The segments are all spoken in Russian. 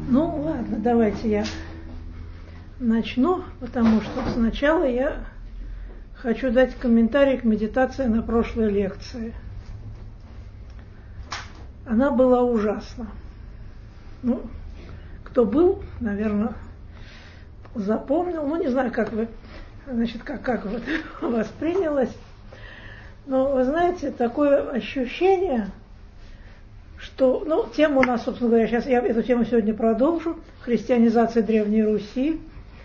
Ну ладно, давайте я начну, потому что сначала я хочу дать комментарий к медитации на прошлой лекции. Она была ужасна. Ну, кто был, наверное, запомнил. Ну, не знаю, как вы, значит, как вот воспринялось. Но, вы знаете, такое ощущение, что, ну, тема у нас, собственно говоря, сейчас я эту тему сегодня продолжу, христианизация Древней Руси.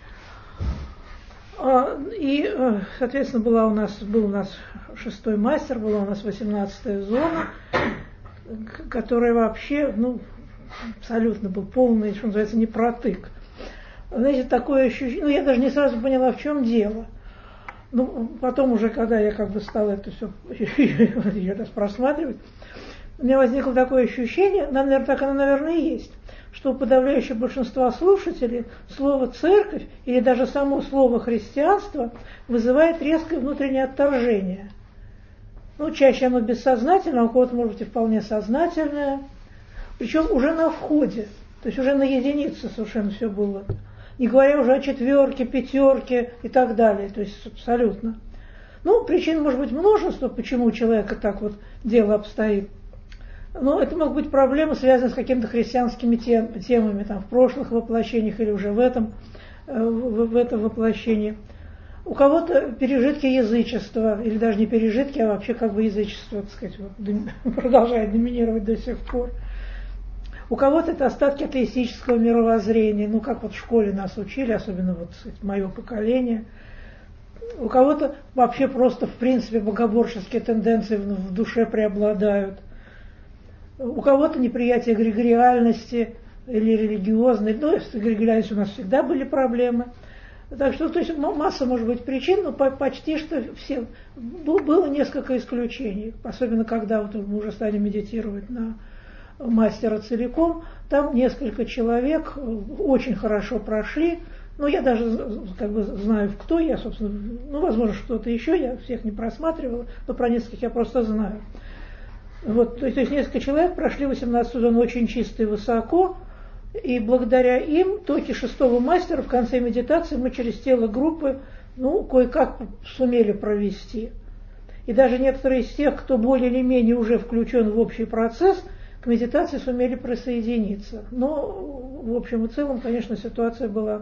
И, соответственно, был у нас 6-й мастер, была у нас 18-я зона, которая вообще, ну, абсолютно был полный, что называется, непротык. Знаете, такое ощущение, ну, я даже не сразу поняла, в чем дело. Ну, потом уже, когда я как бы стала это все еще раз просматривать, у меня возникло такое ощущение, наверное, так оно, наверное, и есть, что у подавляющего большинства слушателей слово «церковь» или даже само слово «христианство» вызывает резкое внутреннее отторжение. Ну, чаще оно бессознательное, а у кого-то, может быть, и вполне сознательное. Причем уже на входе, то есть уже на единице совершенно все было. Не говоря уже о 4, 5 и так далее, то есть абсолютно. Ну, причин может быть множество, почему у человека так вот дело обстоит. Но это могут быть проблемы, связанные с какими-то христианскими темами, там, в прошлых воплощениях или уже в этом воплощении. У кого-то пережитки язычества, или даже не пережитки, а вообще как бы язычество, так сказать, вот, продолжает доминировать до сих пор. У кого-то это остатки атеистического мировоззрения, ну как вот в школе нас учили, особенно вот, так сказать, мое поколение. У кого-то вообще просто в принципе богоборческие тенденции в душе преобладают. У кого-то неприятие эгрегориальности или религиозной, ну, с эгрегориальностью у нас всегда были проблемы. Так что, то есть масса может быть причин, но почти что все. Было несколько исключений, особенно когда вот мы уже стали медитировать на мастера целиком, там несколько человек очень хорошо прошли, но я даже как бы знаю, кто я, собственно, ну, возможно, что-то еще, я всех не просматривала, но про нескольких я просто знаю. Вот, то есть несколько человек прошли 18-ю зону очень чисто и высоко, и благодаря им токи 6-го мастера в конце медитации мы через тело группы, ну, кое-как сумели провести. И даже некоторые из тех, кто более или менее уже включен в общий процесс, к медитации сумели присоединиться. Но, в общем и целом, конечно, ситуация была,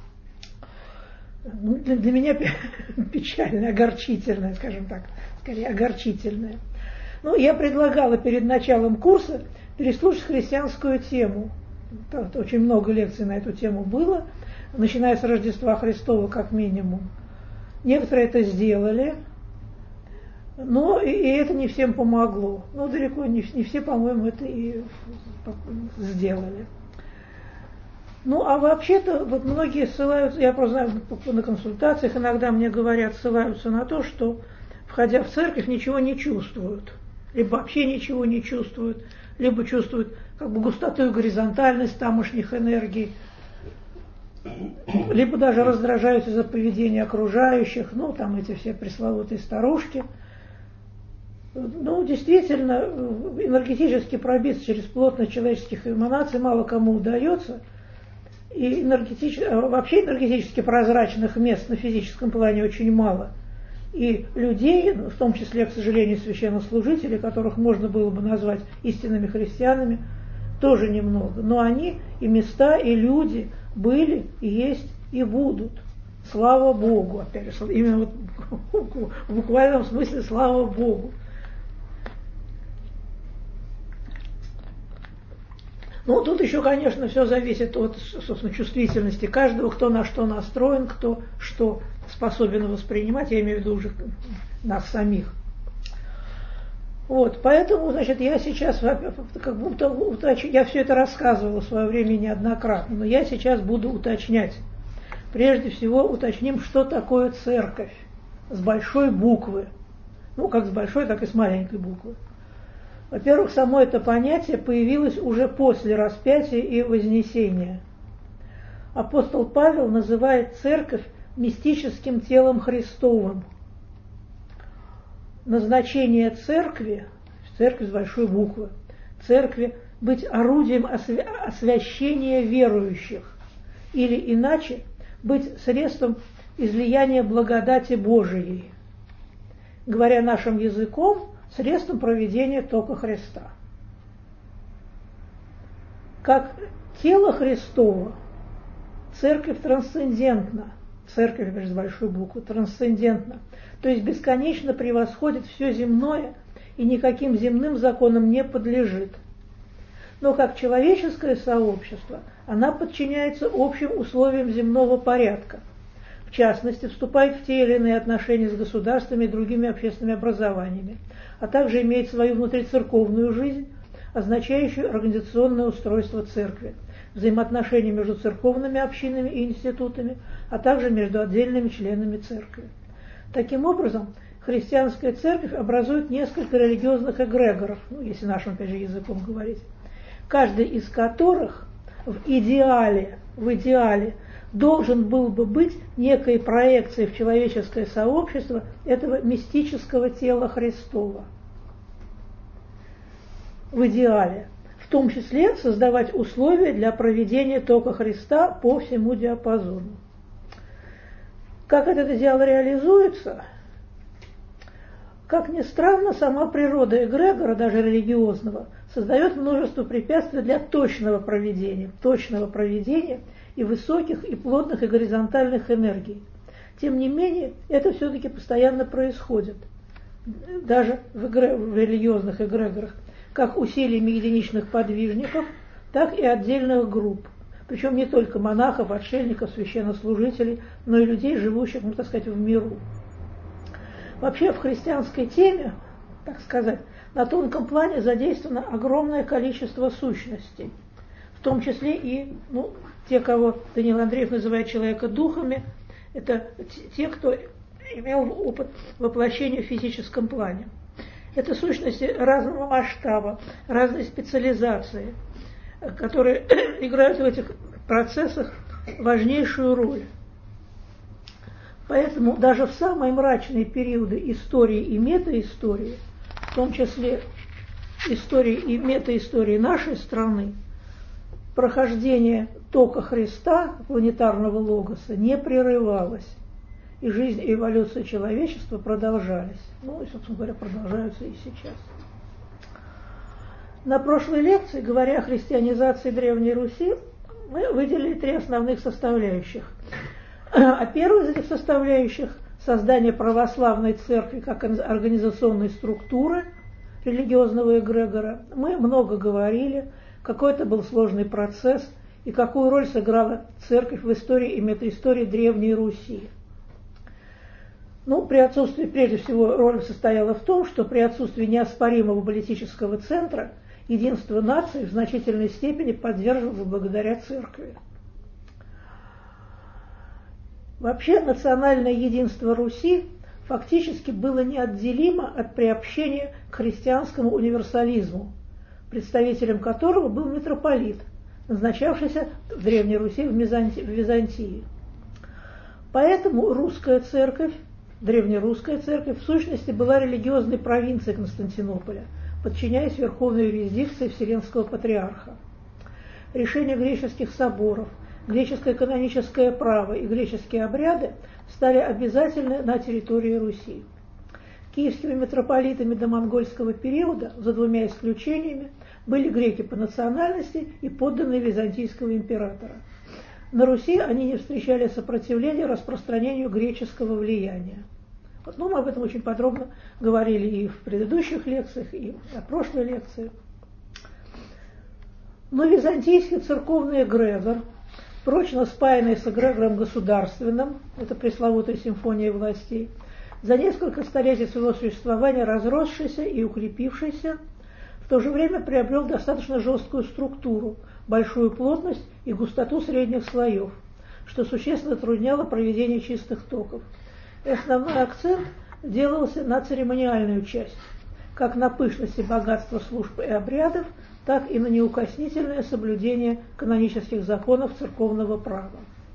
ну, для меня печальная, огорчительная, скажем так, скорее огорчительная. Ну, я предлагала перед началом курса переслушать христианскую тему. Очень много лекций на эту тему было, начиная с Рождества Христова как минимум. Некоторые это сделали, но и это не всем помогло. Ну, далеко не все, по-моему, это и сделали. Ну, а вообще-то, вот многие ссылаются, я просто знаю, на консультациях иногда мне говорят, ссылаются на то, что, входя в церковь, ничего не чувствуют. Либо вообще ничего не чувствуют, либо чувствуют как бы густоту и горизонтальность тамошних энергий, либо даже раздражаются из-за поведения окружающих, ну, там эти все пресловутые старушки. Ну, действительно, энергетически пробиться через плотность человеческих эманаций мало кому удается, и вообще энергетически прозрачных мест на физическом плане очень мало. И людей, в том числе, к сожалению, священнослужителей, которых можно было бы назвать истинными христианами, тоже немного. Но они и места, и люди были, и есть, и будут. Слава Богу, опять же, именно вот в буквальном смысле слава Богу. Ну, тут еще, конечно, все зависит от, собственно, чувствительности каждого, кто на что настроен, кто что способен воспринимать, я имею в виду уже нас самих. Вот, поэтому, значит, я сейчас как будто я все это рассказывала в свое время неоднократно, но я сейчас буду уточнять. Прежде всего уточним, что такое церковь с большой буквы. Ну, как с большой, так и с маленькой буквы. Во-первых, само это понятие появилось уже после распятия и вознесения. Апостол Павел называет церковь мистическим телом Христовым. Назначение церкви, церковь с большой буквы, церкви быть орудием освящения верующих, или иначе быть средством излияния благодати Божией, говоря нашим языком, средством проведения тока Христа. Как тело Христово, церковь трансцендентна, церковь без большой буквы, трансцендентна, то есть бесконечно превосходит все земное и никаким земным законам не подлежит. Но как человеческое сообщество, она подчиняется общим условиям земного порядка. В частности, вступает в те или иные отношения с государствами и другими общественными образованиями, а также имеет свою внутрицерковную жизнь, означающую организационное устройство церкви, взаимоотношения между церковными общинами и институтами, а также между отдельными членами церкви. Таким образом, христианская церковь образует несколько религиозных эгрегоров, если нашим, опять же, языком говорить, каждый из которых в идеале должен был бы быть некой проекцией в человеческое сообщество этого мистического тела Христова. В идеале. В том числе создавать условия для проведения тока Христа по всему диапазону. Как этот идеал реализуется? Как ни странно, сама природа эгрегора, даже религиозного, создает множество препятствий для точного проведения и высоких, и плотных, и горизонтальных энергий. Тем не менее, это все-таки постоянно происходит, даже в религиозных эгрегорах, как усилиями единичных подвижников, так и отдельных групп. Причем не только монахов, отшельников, священнослужителей, но и людей, живущих, так сказать, в миру. Вообще в христианской теме, так сказать, на тонком плане задействовано огромное количество сущностей, в том числе и те, кого Даниил Андреев называет человека-духами, это те, кто имел опыт воплощения в физическом плане. Это сущности разного масштаба, разной специализации, которые играют в этих процессах важнейшую роль. Поэтому даже в самые мрачные периоды истории и метаистории, в том числе истории и метаистории нашей страны, прохождение тока Христа, планетарного логоса, не прерывалось. И жизнь и эволюция человечества продолжались. И, собственно говоря, продолжаются и сейчас. На прошлой лекции, говоря о христианизации Древней Руси, мы выделили 3 основных составляющих. А первая из этих составляющих – создание православной церкви как организационной структуры религиозного эгрегора. Мы много говорили, какой это был сложный процесс и какую роль сыграла церковь в истории и метаистории Древней Руси. При отсутствии, прежде всего, роль состояла в том, что при отсутствии неоспоримого политического центра единство нации в значительной степени поддерживалось благодаря церкви. Вообще национальное единство Руси фактически было неотделимо от приобщения к христианскому универсализму, представителем которого был митрополит, назначавшийся в Древней Руси в Византии. Поэтому русская церковь, древнерусская церковь, в сущности была религиозной провинцией Константинополя, подчиняясь верховной юрисдикции Вселенского патриарха. Решения греческих соборов, греческое каноническое право и греческие обряды стали обязательны на территории Руси. Киевскими митрополитами до монгольского периода, за 2 исключениями, были греки по национальности и подданные византийского императора. На Руси они не встречали сопротивления распространению греческого влияния. Мы об этом очень подробно говорили и в предыдущих лекциях, и на прошлой лекции. Но византийский церковный эгрегор, прочно спаянный с эгрегором государственным, это пресловутая симфония властей, за несколько столетий своего существования разросшийся и укрепившийся, в то же время приобрел достаточно жесткую структуру, большую плотность и густоту средних слоев, что существенно затрудняло проведение чистых токов. И основной акцент делался на церемониальную часть, как на пышность и богатство служб и обрядов, так и на неукоснительное соблюдение канонических законов церковного права.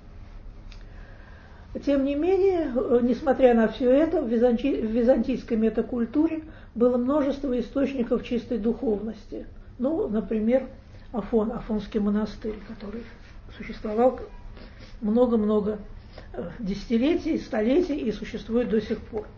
Тем не менее, несмотря на все это, в византийской метакультуре было множество источников чистой духовности, Ну, например, Афонский монастырь, который существовал много-много десятилетий, столетий и существует до сих пор.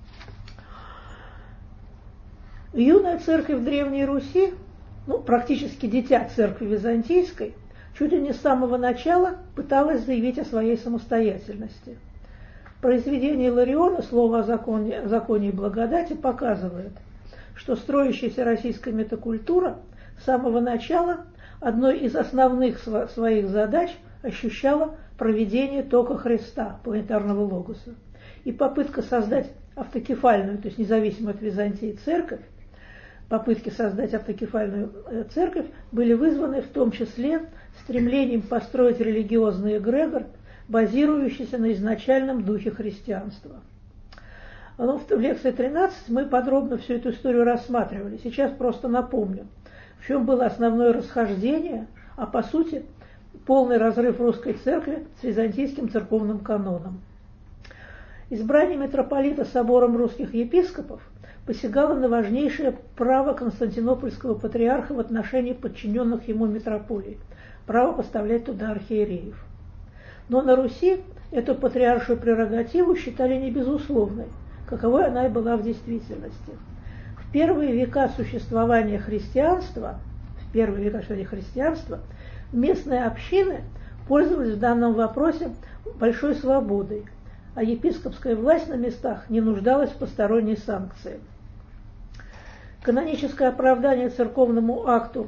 Юная церковь Древней Руси, практически дитя церкви византийской, чуть ли не с самого начала пыталась заявить о своей самостоятельности. Произведение Илариона «Слово о законе и благодати» показывает, что строящаяся российская метакультура с самого начала одной из основных своих задач ощущала проведение тока Христа, планетарного логоса. И попытка создать автокефальную, то есть независимую от Византии церковь, попытки создать автокефальную церковь были вызваны в том числе стремлением построить религиозный эгрегор, базирующийся на изначальном духе христианства. В лекции 13 мы подробно всю эту историю рассматривали. Сейчас просто напомню, в чем было основное расхождение, а по сути полный разрыв русской церкви с византийским церковным каноном. Избрание митрополита собором русских епископов посягало на важнейшее право константинопольского патриарха в отношении подчиненных ему митрополий – право поставлять туда архиереев. Но на Руси эту патриаршую прерогативу считали не безусловной, каковой она и была в действительности. В первые века существования христианства, местные общины пользовались в данном вопросе большой свободой, а епископская власть на местах не нуждалась в посторонней санкции. Каноническое оправдание церковному акту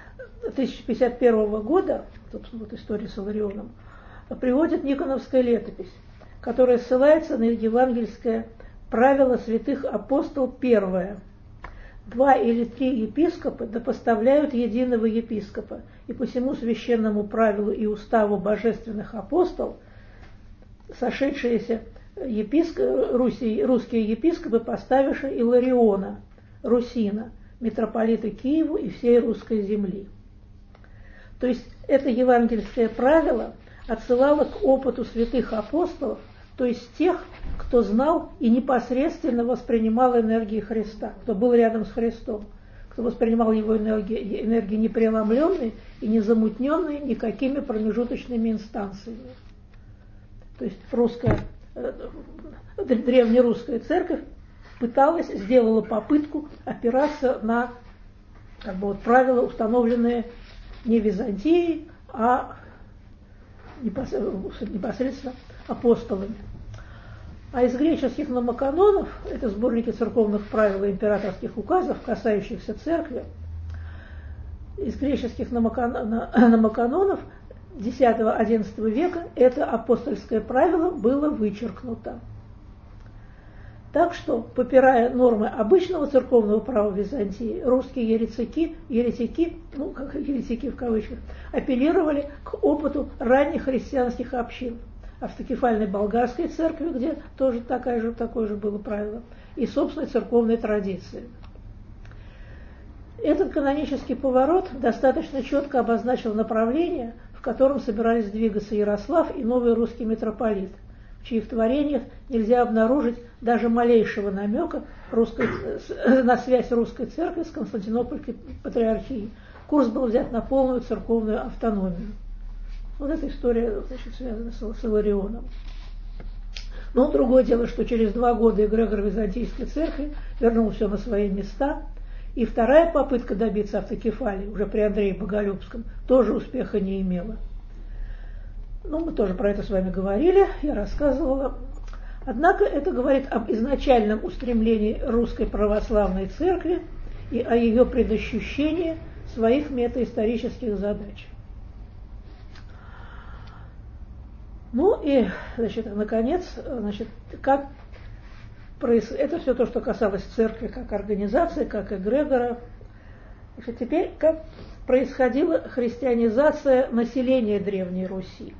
1051 года, собственно, вот история с Иларионом, приводит Никоновская летопись, которая ссылается на евангельское правило святых апостол первое. 2 или 3 епископа допоставляют единого епископа, и по всему священному правилу и уставу божественных апостолов сошедшиеся русские епископы, поставивши Илариона, Русина, митрополита Киеву и всей русской земли. То есть это евангельское правило отсылало к опыту святых апостолов, то есть тех, кто знал и непосредственно воспринимал энергии Христа, кто был рядом с Христом, кто воспринимал его энергии не преломленные и не замутненные никакими промежуточными инстанциями. То есть древнерусская церковь сделала попытку опираться на правила, установленные не Византией, а непосредственно апостолами. А из греческих номоканонов, это сборники церковных правил и императорских указов, касающихся церкви, из греческих номоканонов X-XI века это апостольское правило было вычеркнуто. Так что, попирая нормы обычного церковного права Византии, русские еретики в кавычках, апеллировали к опыту ранних христианских общин, автокефальной болгарской церкви, где тоже такое же было правило, и собственной церковной традиции. Этот канонический поворот достаточно четко обозначил направление, в котором собирались двигаться Ярослав и новый русский митрополит, в чьих творениях нельзя обнаружить даже малейшего намека на связь русской церкви с Константинопольской патриархией. Курс был взят на полную церковную автономию. Вот эта история, связана с Иларионом. Но другое дело, что через 2 года эгрегор Византийской церкви вернул все на свои места, и вторая попытка добиться автокефалии, уже при Андрее Боголюбском, тоже успеха не имела. Мы тоже про это с вами говорили, я рассказывала. Однако это говорит об изначальном устремлении русской православной церкви и о ее предощущении своих метаисторических задач. Наконец, это все то, что касалось церкви как организации, как эгрегора. Теперь, как происходила христианизация населения Древней Руси.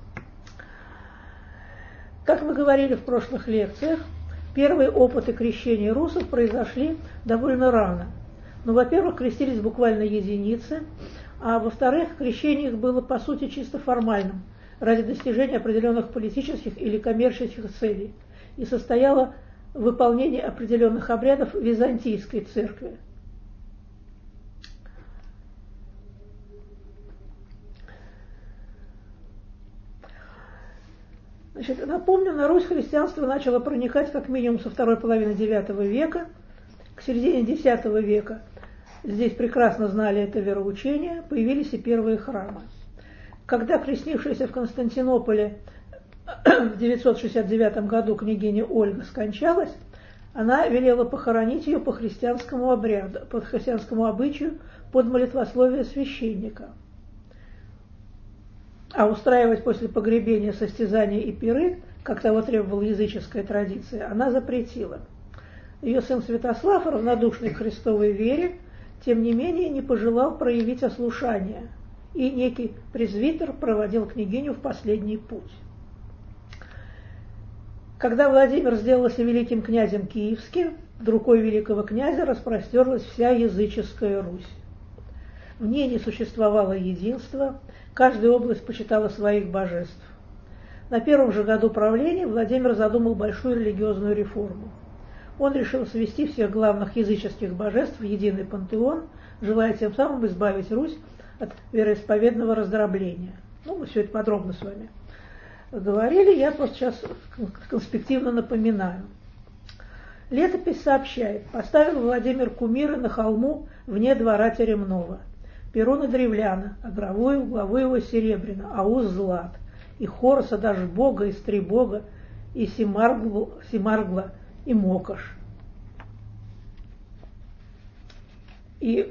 Как мы говорили в прошлых лекциях, первые опыты крещения русов произошли довольно рано. Во-первых, крестились буквально единицы, а во-вторых, крещение их было по сути чисто формальным, ради достижения определенных политических или коммерческих целей, и состояло в выполнении определенных обрядов Византийской церкви. Значит, напомню, на Русь христианство начало проникать как минимум со второй половины IX века, к середине X века. Здесь прекрасно знали это вероучение, появились и первые храмы. Когда крестившаяся в Константинополе в 969 году княгиня Ольга скончалась, она велела похоронить ее по христианскому обряду, по христианскому обычаю, под молитвословие священника. А устраивать после погребения состязания и пиры, как того требовала языческая традиция, она запретила. Ее сын Святослав, равнодушный к Христовой вере, тем не менее не пожелал проявить ослушание, и некий презвитер проводил княгиню в последний путь. Когда Владимир сделался великим князем киевским, под рукой великого князя распростерлась вся языческая Русь. В ней не существовало единства, каждая область почитала своих божеств. На первом же году правления Владимир задумал большую религиозную реформу. Он решил свести всех главных языческих божеств в единый пантеон, желая тем самым избавить Русь от вероисповедного раздробления. Мы все это подробно с вами говорили, я просто сейчас конспективно напоминаю. Летопись сообщает: поставил Владимир кумиры на холму вне двора теремного. Перуна древляна, а главу его серебряно, а уз злат, и Хороса даже бога, и Стребога, и Семаргла, и Мокош. И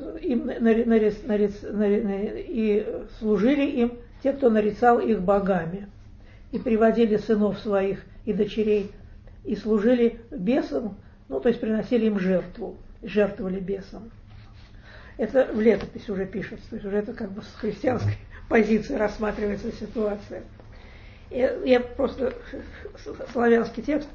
служили им те, кто нарицал их богами, и приводили сынов своих и дочерей, и служили бесам, то есть приносили им жертву, жертвовали бесам. Это в летописи уже пишется, то есть уже это как бы с христианской позиции рассматривается ситуация. Я просто славянский текст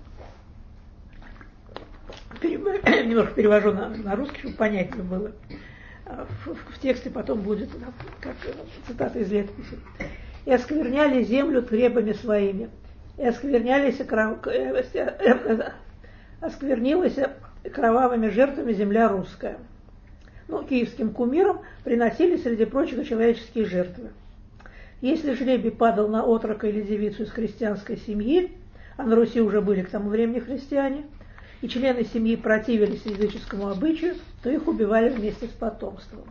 немножко перевожу на русский, чтобы понятнее было. В тексте потом будет как цитата из летописи. «И оскверняли землю требами своими, и осквернилась кровавыми жертвами земля русская». Киевским кумирам приносили, среди прочего, человеческие жертвы. Если жребий падал на отрока или девицу из христианской семьи, а на Руси уже были к тому времени христиане, и члены семьи противились языческому обычаю, то их убивали вместе с потомством.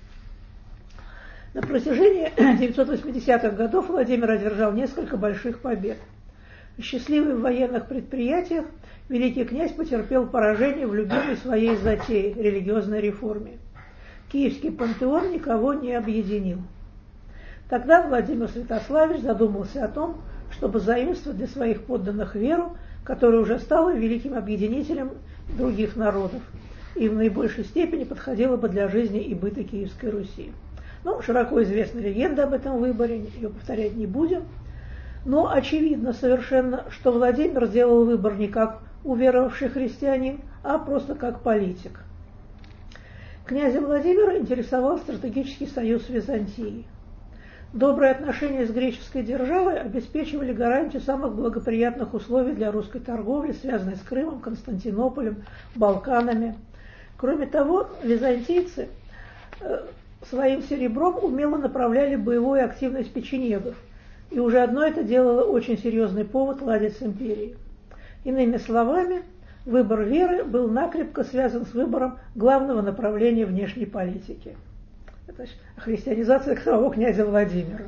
На протяжении 980-х годов Владимир одержал несколько больших побед. Счастливый в военных предприятиях, великий князь потерпел поражение в любимой своей затее – религиозной реформе. Киевский пантеон никого не объединил. Тогда Владимир Святославич задумался о том, чтобы заимствовать для своих подданных веру, которая уже стала великим объединителем других народов и в наибольшей степени подходила бы для жизни и быта Киевской Руси. Широко известна легенда об этом выборе, ее повторять не будем. Но очевидно совершенно, что Владимир сделал выбор не как уверовавший христианин, а просто как политик. Князя Владимира интересовал стратегический союз с Византией. Добрые отношения с греческой державой обеспечивали гарантию самых благоприятных условий для русской торговли, связанной с Крымом, Константинополем, Балканами. Кроме того, византийцы своим серебром умело направляли боевую активность печенегов, и уже одно это делало очень серьезный повод ладить с империей. Иными словами, выбор веры был накрепко связан с выбором главного направления внешней политики. Это христианизация самого князя Владимира.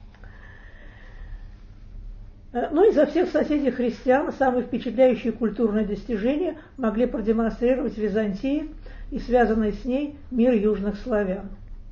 Изо всех соседей христиан самые впечатляющие культурные достижения могли продемонстрировать Византии и связанный с ней мир южных славян.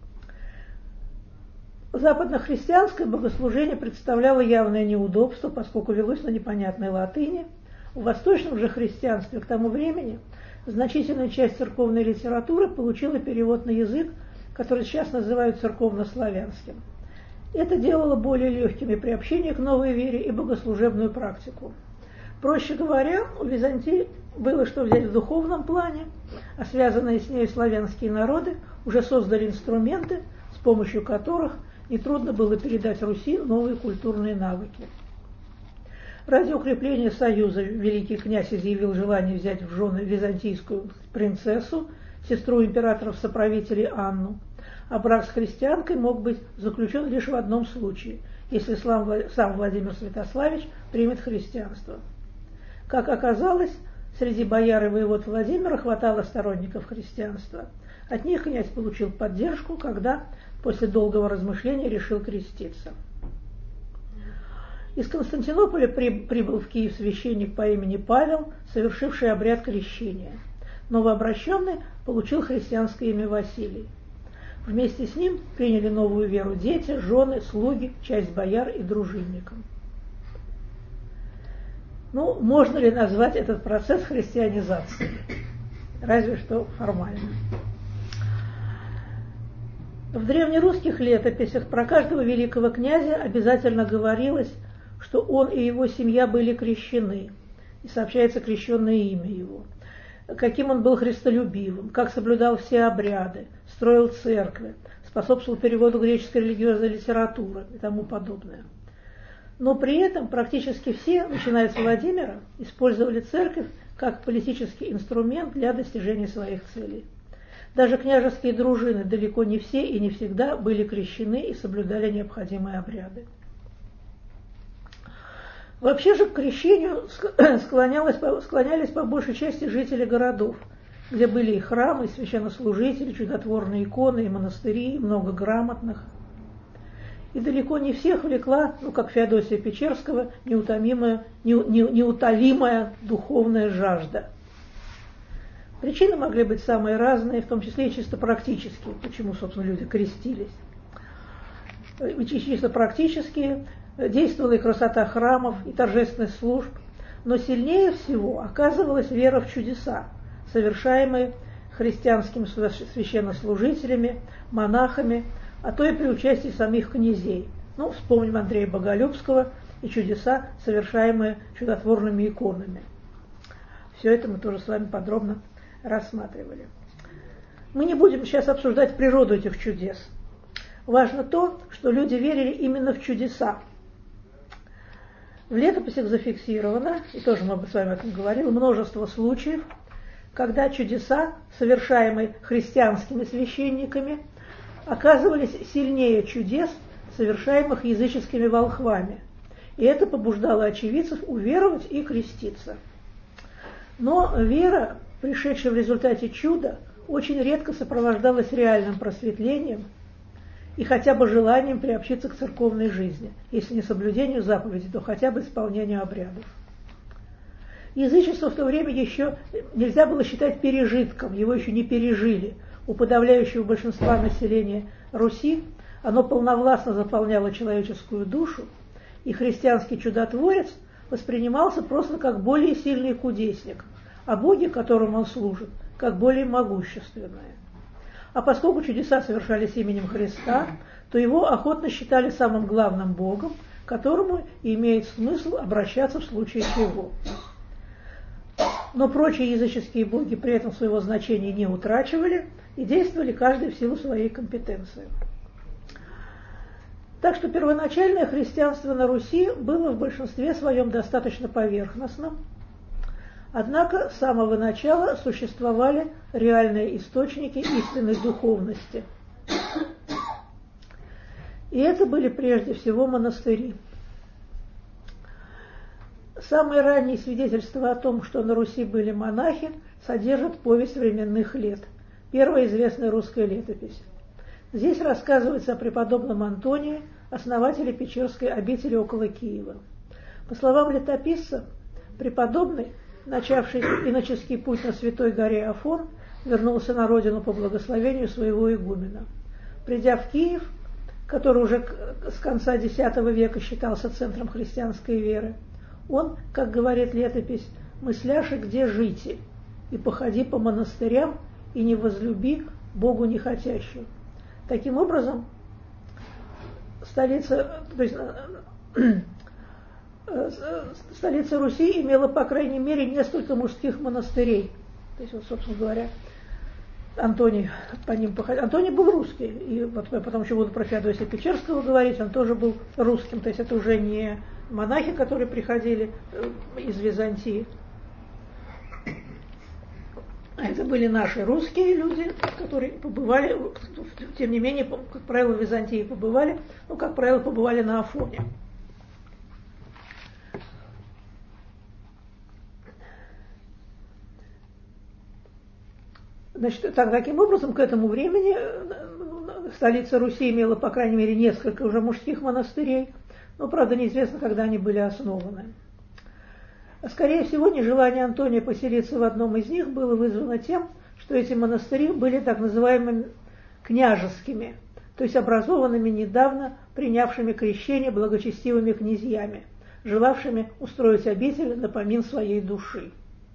Западнохристианское богослужение представляло явное неудобство, поскольку велось на непонятной латыни. В восточном же христианстве к тому времени значительная часть церковной литературы получила перевод на язык, который сейчас называют церковнославянским. Это делало более легкими приобщение к новой вере и богослужебную практику. Проще говоря, у Византии было что взять в духовном плане, а связанные с ней славянские народы уже создали инструменты, с помощью которых нетрудно было передать Руси новые культурные навыки. Ради укрепления союза великий князь изъявил желание взять в жены византийскую принцессу, сестру императоров-соправителей Анну, а брак с христианкой мог быть заключен лишь в одном случае, если сам Владимир Святославич примет христианство. Как оказалось, среди бояр и воевод Владимира хватало сторонников христианства. От них князь получил поддержку, когда после долгого размышления решил креститься. Из Константинополя прибыл в Киев священник по имени Павел, совершивший обряд крещения. Новообращенный получил христианское имя Василий. Вместе с ним приняли новую веру дети, жены, слуги, часть бояр и дружинников. Можно ли назвать этот процесс христианизацией? Разве что формально. В древнерусских летописях про каждого великого князя обязательно говорилось, что он и его семья были крещены, и сообщается крещенное имя его, каким он был христолюбивым, как соблюдал все обряды, строил церкви, способствовал переводу греческой религиозной литературы и тому подобное. Но при этом практически все, начиная с Владимира, использовали церковь как политический инструмент для достижения своих целей. Даже княжеские дружины далеко не все и не всегда были крещены и соблюдали необходимые обряды. Вообще же к крещению склонялись по большей части жители городов, где были и храмы, и священнослужители, чудотворные иконы, и монастыри, и много грамотных. И далеко не всех влекла, как Феодосия Печерского, неутолимая духовная жажда. Причины могли быть самые разные, в том числе и чисто практические, почему, собственно, люди крестились. И чисто практические действовала и красота храмов, и торжественность служб, но сильнее всего оказывалась вера в чудеса, совершаемые христианскими священнослужителями, монахами, а то и при участии самих князей. Вспомним Андрея Боголюбского и чудеса, совершаемые чудотворными иконами. Все это мы тоже с вами подробно рассматривали. Мы не будем сейчас обсуждать природу этих чудес. Важно то, что люди верили именно в чудеса. В летописях зафиксировано, и тоже мы с вами об этом говорили, множество случаев, когда чудеса, совершаемые христианскими священниками, оказывались сильнее чудес, совершаемых языческими волхвами. И это побуждало очевидцев уверовать и креститься. Но вера, пришедшая в результате чуда, очень редко сопровождалась реальным просветлением и хотя бы желанием приобщиться к церковной жизни, если не соблюдению заповедей, то хотя бы исполнению обрядов. Язычество в то время еще нельзя было считать пережитком, его еще не пережили. У подавляющего большинства населения Руси оно полновластно заполняло человеческую душу, и христианский чудотворец воспринимался просто как более сильный кудесник, а боги, которым он служит, как более могущественные. А поскольку чудеса совершались именем Христа, то его охотно считали самым главным богом, к которому имеет смысл обращаться в случае чего. Но прочие языческие боги при этом своего значения не утрачивали и действовали каждый в силу своей компетенции. Так что первоначальное христианство на Руси было в большинстве своем достаточно поверхностным, однако с самого начала существовали реальные источники истинной духовности. И это были прежде всего монастыри. Самые ранние свидетельства о том, что на Руси были монахи, содержат повесть временных лет, первая известная русская летопись. Здесь рассказывается о преподобном Антонии, основателе Печерской обители около Киева. По словам летописца, преподобный, начавший иноческий путь на Святой горе Афон, вернулся на родину по благословению своего игумена. Придя в Киев, который уже с конца X века считался центром христианской веры, он, как говорит летопись, мысляши, где жити, и походи по монастырям, и не возлюби Богу нехотящую. Таким образом, столица Руси имела, по крайней мере, несколько мужских монастырей. То есть, собственно говоря, Антоний по ним походил. Антоний был русский, и вот я потом еще буду про Феодосия Печерского говорить, он тоже был русским, то есть это уже не монахи, которые приходили из Византии. Это были наши русские люди, которые побывали, тем не менее, как правило, в Византии побывали, но, как правило, побывали на Афоне. Значит, таким образом, к этому времени столица Руси имела, по крайней мере, несколько уже мужских монастырей, но, правда, неизвестно, когда они были основаны. Скорее всего, нежелание Антония поселиться в одном из них было вызвано тем, что эти монастыри были так называемыми княжескими, то есть образованными недавно принявшими крещение благочестивыми князьями, желавшими устроить обитель на помин своей души.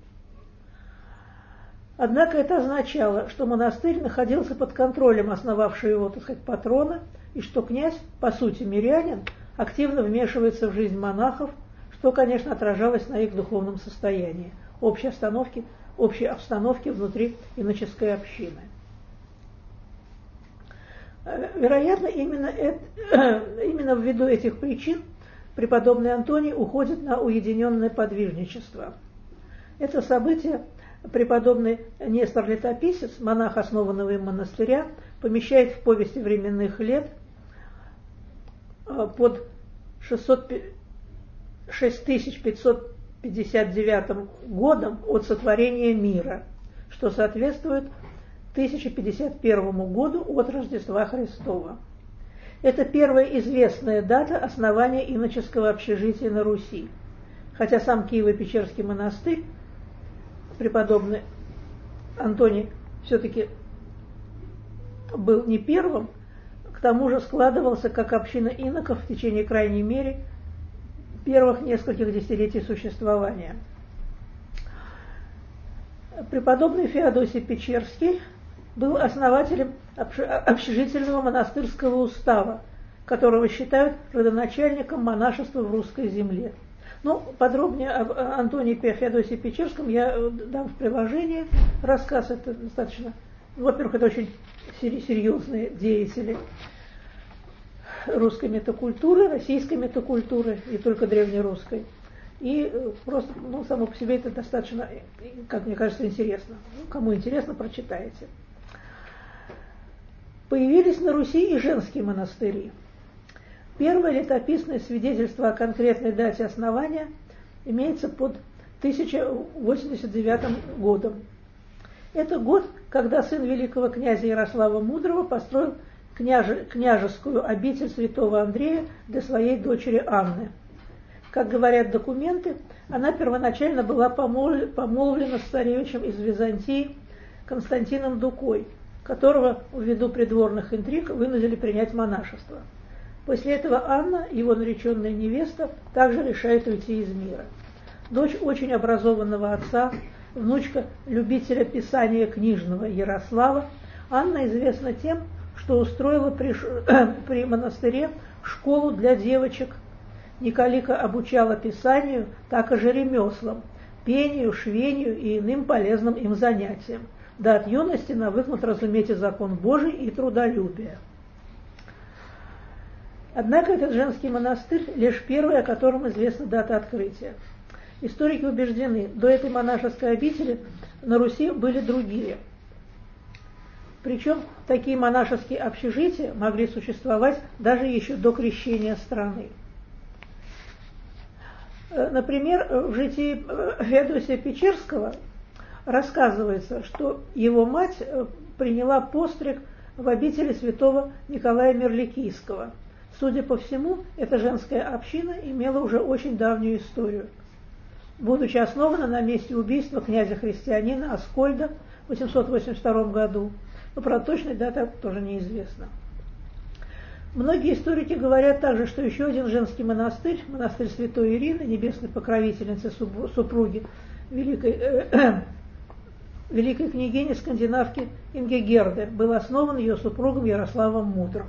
Однако это означало, что монастырь находился под контролем основавшего его, так сказать, патрона, и что князь, по сути мирянин, активно вмешивается в жизнь монахов, что, конечно, отражалось на их духовном состоянии, общей обстановке внутри иноческой общины. Вероятно, именно ввиду этих причин преподобный Антоний уходит на уединенное подвижничество. Это событие преподобный Нестор Летописец, монах основанного им монастыря, помещает в повести временных лет под 6559 годом от сотворения мира, что соответствует 1051 году от Рождества Христова. Это первая известная дата основания иноческого общежития на Руси, хотя сам Киево-Печерский монастырь преподобный Антоний все-таки был не первым, к тому же складывался как община иноков в течение крайней мере первых нескольких десятилетий существования. Преподобный Феодосий Печерский был основателем общежительного монастырского устава, которого считают родоначальником монашества в русской земле. Ну, подробнее об Антонии Феодосии Печерском я дам в приложении. Рассказ это достаточно, во-первых, это очень серьезные деятели русской метакультуры, российской метакультуры, не только древнерусской. И просто, само по себе это достаточно, как мне кажется, интересно. Кому интересно, прочитайте. Появились на Руси и женские монастыри. Первое летописное свидетельство о конкретной дате основания имеется под 1089 годом. Это год, когда сын великого князя Ярослава Мудрого построил княжескую обитель святого Андрея для своей дочери Анны. Как говорят документы, она первоначально была помолвлена с царевичем из Византии Константином Дукой, которого ввиду придворных интриг вынудили принять монашество. После этого Анна, его нареченная невеста, также решает уйти из мира. Дочь очень образованного отца, внучка любителя писания книжного Ярослава, Анна известна тем, что устроила при монастыре школу для девочек. Николика обучала писанию, так и же ремеслам, пению, швению и иным полезным им занятиям. Да от юности навыкнут разуметь и закон Божий, и трудолюбие. Однако этот женский монастырь лишь первый, о котором известна дата открытия. Историки убеждены, до этой монашеской обители на Руси были другие. Причем такие монашеские общежития могли существовать даже еще до крещения страны. Например, в житии Феодосия Печерского рассказывается, что его мать приняла постриг в обители святого Николая Мерликийского. Судя по всему, эта женская община имела уже очень давнюю историю. Будучи основана на месте убийства князя-христианина Аскольда в 882 году, но, правда, точная дата тоже неизвестна. Многие историки говорят также, что еще один женский монастырь, монастырь Святой Ирины, небесной покровительницы супруги великой княгини скандинавки Ингегерды, был основан ее супругом Ярославом Мудрым.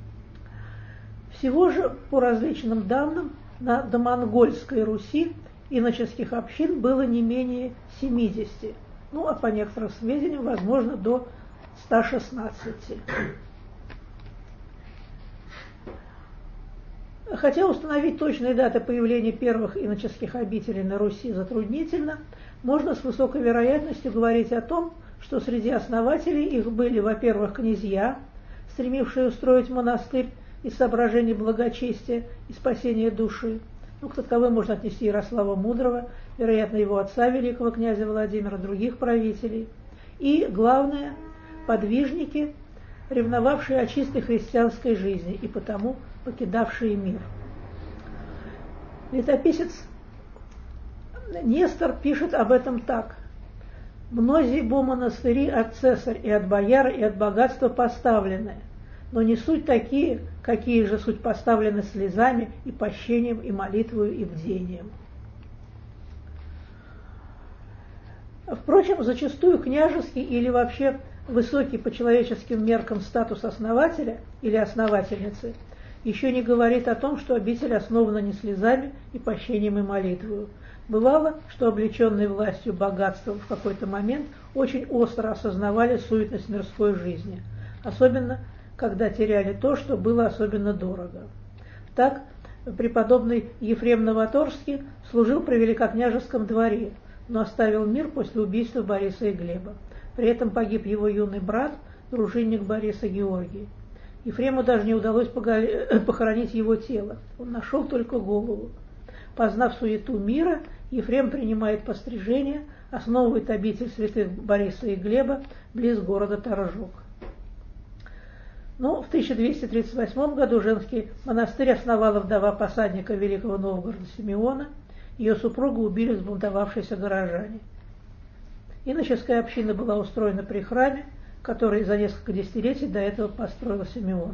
Всего же, по различным данным, на домонгольской Руси иноческих общин было не менее 70, а по некоторым сведениям, возможно, до 116. Хотя установить точные даты появления первых иноческих обителей на Руси затруднительно, можно с высокой вероятностью говорить о том, что среди основателей их были, во-первых, князья, стремившие устроить монастырь из соображений благочестия и спасения души. К таковым можно отнести Ярослава Мудрого, вероятно, его отца, великого князя Владимира, других правителей. И, главное, подвижники, ревновавшие о чистой христианской жизни и потому покидавшие мир. Летописец Нестор пишет об этом так. «Многие бо монастыри от цесарь и от бояр и от богатства поставлены, но не суть такие, какие же суть поставлены слезами и пощением и молитвою и бдением». Впрочем, зачастую княжеский или вообще высокий по человеческим меркам статус основателя или основательницы еще не говорит о том, что обитель основана не слезами и пощением и молитвою. Бывало, что облеченные властью богатством в какой-то момент очень остро осознавали суетность мирской жизни, особенно когда теряли то, что было особенно дорого. Так, преподобный Ефрем Новоторский служил при великокняжеском дворе, но оставил мир после убийства Бориса и Глеба. При этом погиб его юный брат, дружинник Бориса Георгий. Ефрему даже не удалось похоронить его тело, он нашел только голову. Познав суету мира, Ефрем принимает пострижение, основывает обитель святых Бориса и Глеба близ города Торжок. Но в 1238 году женский монастырь основала вдова посадника Великого Новгорода Симеона, ее супругу убили взбунтовавшиеся горожане. Иноческая община была устроена при храме, который за несколько десятилетий до этого построил Симеон.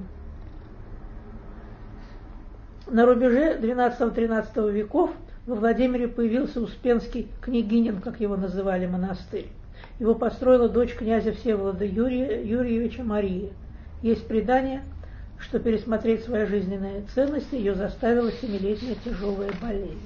На рубеже XII-XIII веков во Владимире появился Успенский княгинин, как его называли, монастырь. Его построила дочь князя Всеволода Юрьевича Мария. Есть предание, что пересмотреть свои жизненные ценности ее заставила 7-летняя тяжелая болезнь.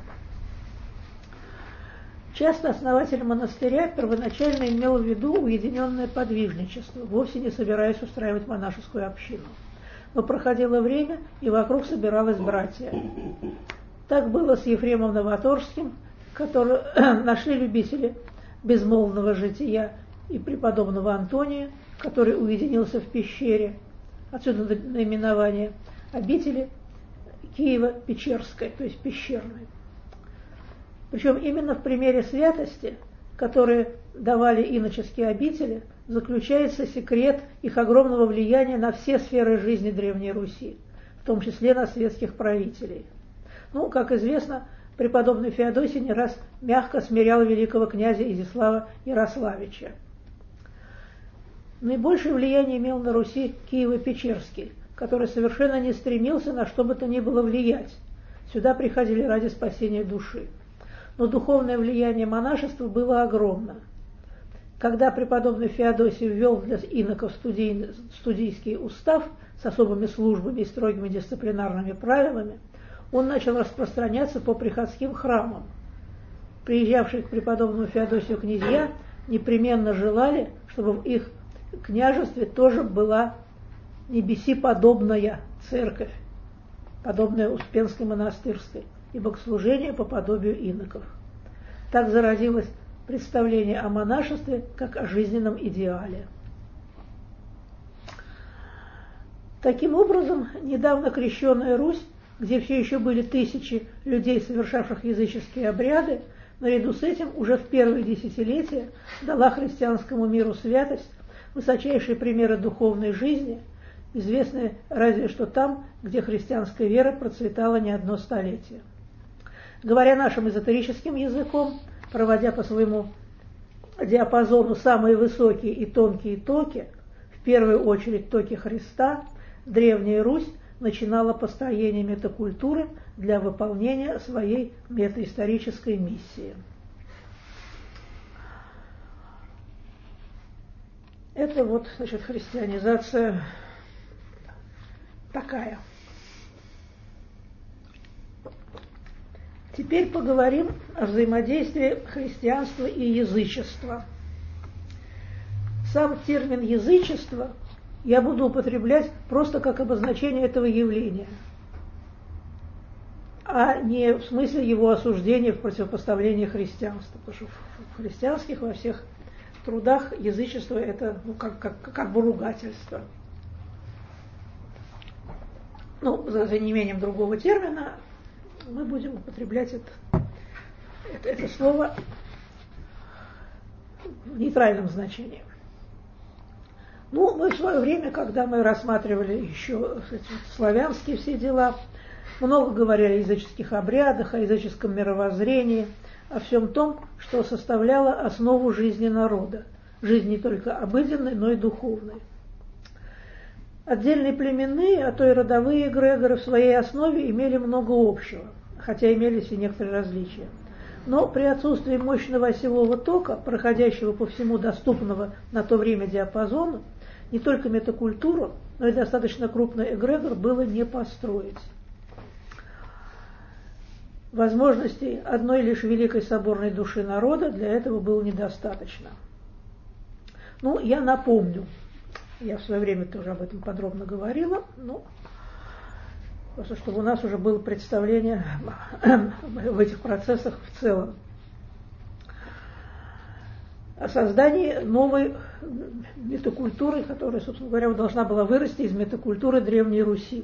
Часто основатель монастыря первоначально имел в виду уединенное подвижничество, вовсе не собираясь устраивать монашескую общину. Но проходило время, и вокруг собиралось братья. Так было с Ефремом Новоторским, который нашли любители безмолвного жития, и преподобного Антония, который уединился в пещере, отсюда наименование обители Киево-Печерской, то есть пещерной. Причем именно в примере святости, которые давали иноческие обители, заключается секрет их огромного влияния на все сферы жизни Древней Руси, в том числе на светских правителей. Как известно, преподобный Феодосий не раз мягко смирял великого князя Изяслава Ярославича. Наибольшее влияние имел на Руси Киево-Печерский, который совершенно не стремился на что бы то ни было влиять. Сюда приходили ради спасения души. Но духовное влияние монашества было огромно. Когда преподобный Феодосий ввел для иноков студийский устав с особыми службами и строгими дисциплинарными правилами, он начал распространяться по приходским храмам. Приезжавшие к преподобному Феодосию князья непременно желали, чтобы в их княжестве тоже была небесиподобная церковь, подобная Успенской монастырской, и богослужение по подобию иноков. Так зародилось представление о монашестве как о жизненном идеале. Таким образом, недавно крещенная Русь, где все еще были тысячи людей, совершавших языческие обряды, наряду с этим уже в первые десятилетия дала христианскому миру святость, высочайшие примеры духовной жизни, известные разве что там, где христианская вера процветала не одно столетие. Говоря нашим эзотерическим языком, проводя по своему диапазону самые высокие и тонкие токи, в первую очередь токи Христа, Древняя Русь начинала построение метакультуры для выполнения своей метаисторической миссии. Это христианизация такая. Теперь поговорим о взаимодействии христианства и язычества. Сам термин «язычество» я буду употреблять просто как обозначение этого явления. а не в смысле его осуждения в противопоставлении христианству. Потому что в христианских во всех трудах язычество это как бы ругательство. Ну, за неимением другого термина мы будем употреблять это слово в нейтральном значении. Ну, мы в свое время, когда мы рассматривали еще славянские все дела, много говорили о языческих обрядах, о языческом мировоззрении, о всем том, что составляло основу жизни народа. Жизнь не только обыденной, но и духовной. Отдельные племенные, а то и родовые эгрегоры в своей основе имели много общего, хотя имелись и некоторые различия. Но при отсутствии мощного осевого тока, проходящего по всему доступного на то время диапазону, не только метакультуру, но и достаточно крупный эгрегор было не построить. Возможностей одной лишь великой соборной души народа для этого было недостаточно. Ну, я напомню, я в свое время тоже об этом подробно говорила, но просто чтобы у нас уже было представление в этих процессах в целом. О создании новой метакультуры, которая, собственно говоря, должна была вырасти из метакультуры Древней Руси.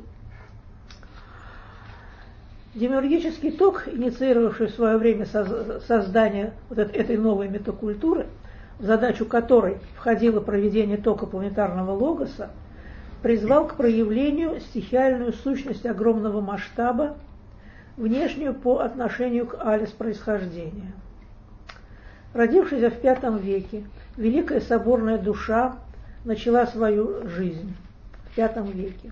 Демиургический ток, инициировавший в свое время создание вот этой новой метакультуры, в задачу которой входило проведение тока планетарного логоса, призвал к проявлению стихиальную сущность огромного масштаба, внешнюю по отношению к Алис происхождения. Родившаяся в V веке, великая соборная душа начала свою жизнь в V веке.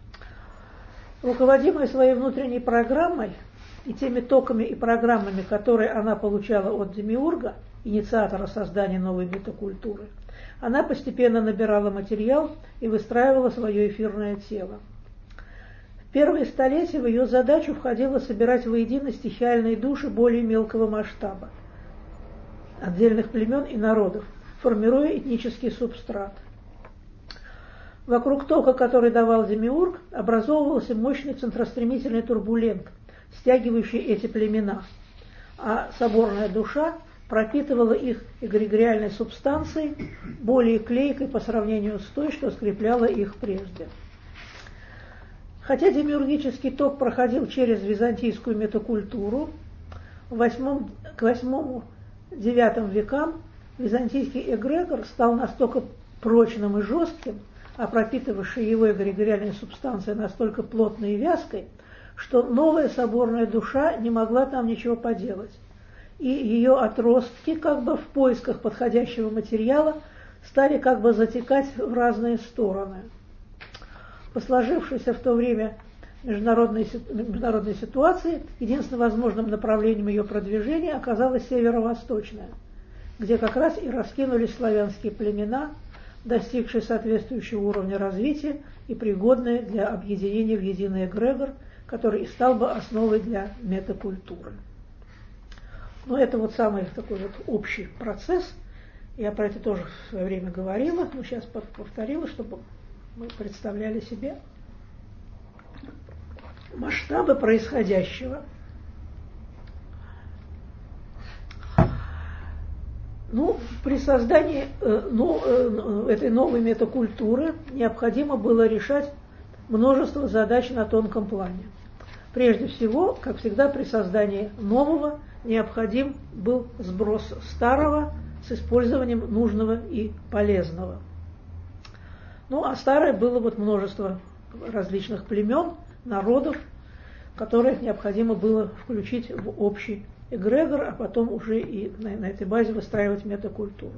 Руководимая своей внутренней программой и теми токами и программами, которые она получала от Демиурга, инициатора создания новой метакультуры, она постепенно набирала материал и выстраивала свое эфирное тело. В первые столетия в ее задачу входило собирать воедино стихиальные души более мелкого масштаба, отдельных племен и народов, формируя этнический субстрат. Вокруг тока, который давал Демиург, образовывался мощный центростремительный турбулент, стягивающий эти племена, а соборная душа пропитывала их эгрегориальной субстанцией, более клейкой по сравнению с той, что скрепляла их прежде. Хотя демиургический ток проходил через византийскую метакультуру, к VIII-IX векам византийский эгрегор стал настолько прочным и жестким, а пропитывавшая его эгрегориальная субстанция настолько плотной и вязкой, что новая соборная душа не могла там ничего поделать. И ее отростки, как бы в поисках подходящего материала, стали как бы затекать в разные стороны. По сложившейся в то время международной ситуации, единственным возможным направлением ее продвижения оказалось северо-восточное, где как раз и раскинулись славянские племена, достигшие соответствующего уровня развития и пригодные для объединения в единый эгрегор, который и стал бы основой для метакультуры. Но это вот самый такой вот общий процесс. Я про это тоже в свое время говорила, но сейчас повторила, чтобы мы представляли себе масштабы происходящего. Ну, при создании этой новой метакультуры необходимо было решать множество задач на тонком плане. Прежде всего, как всегда, при создании нового необходим был сброс старого с использованием нужного и полезного. Ну, а старое было вот множество различных племен, народов, которых необходимо было включить в общий эгрегор, а потом уже и на этой базе выстраивать метакультуру.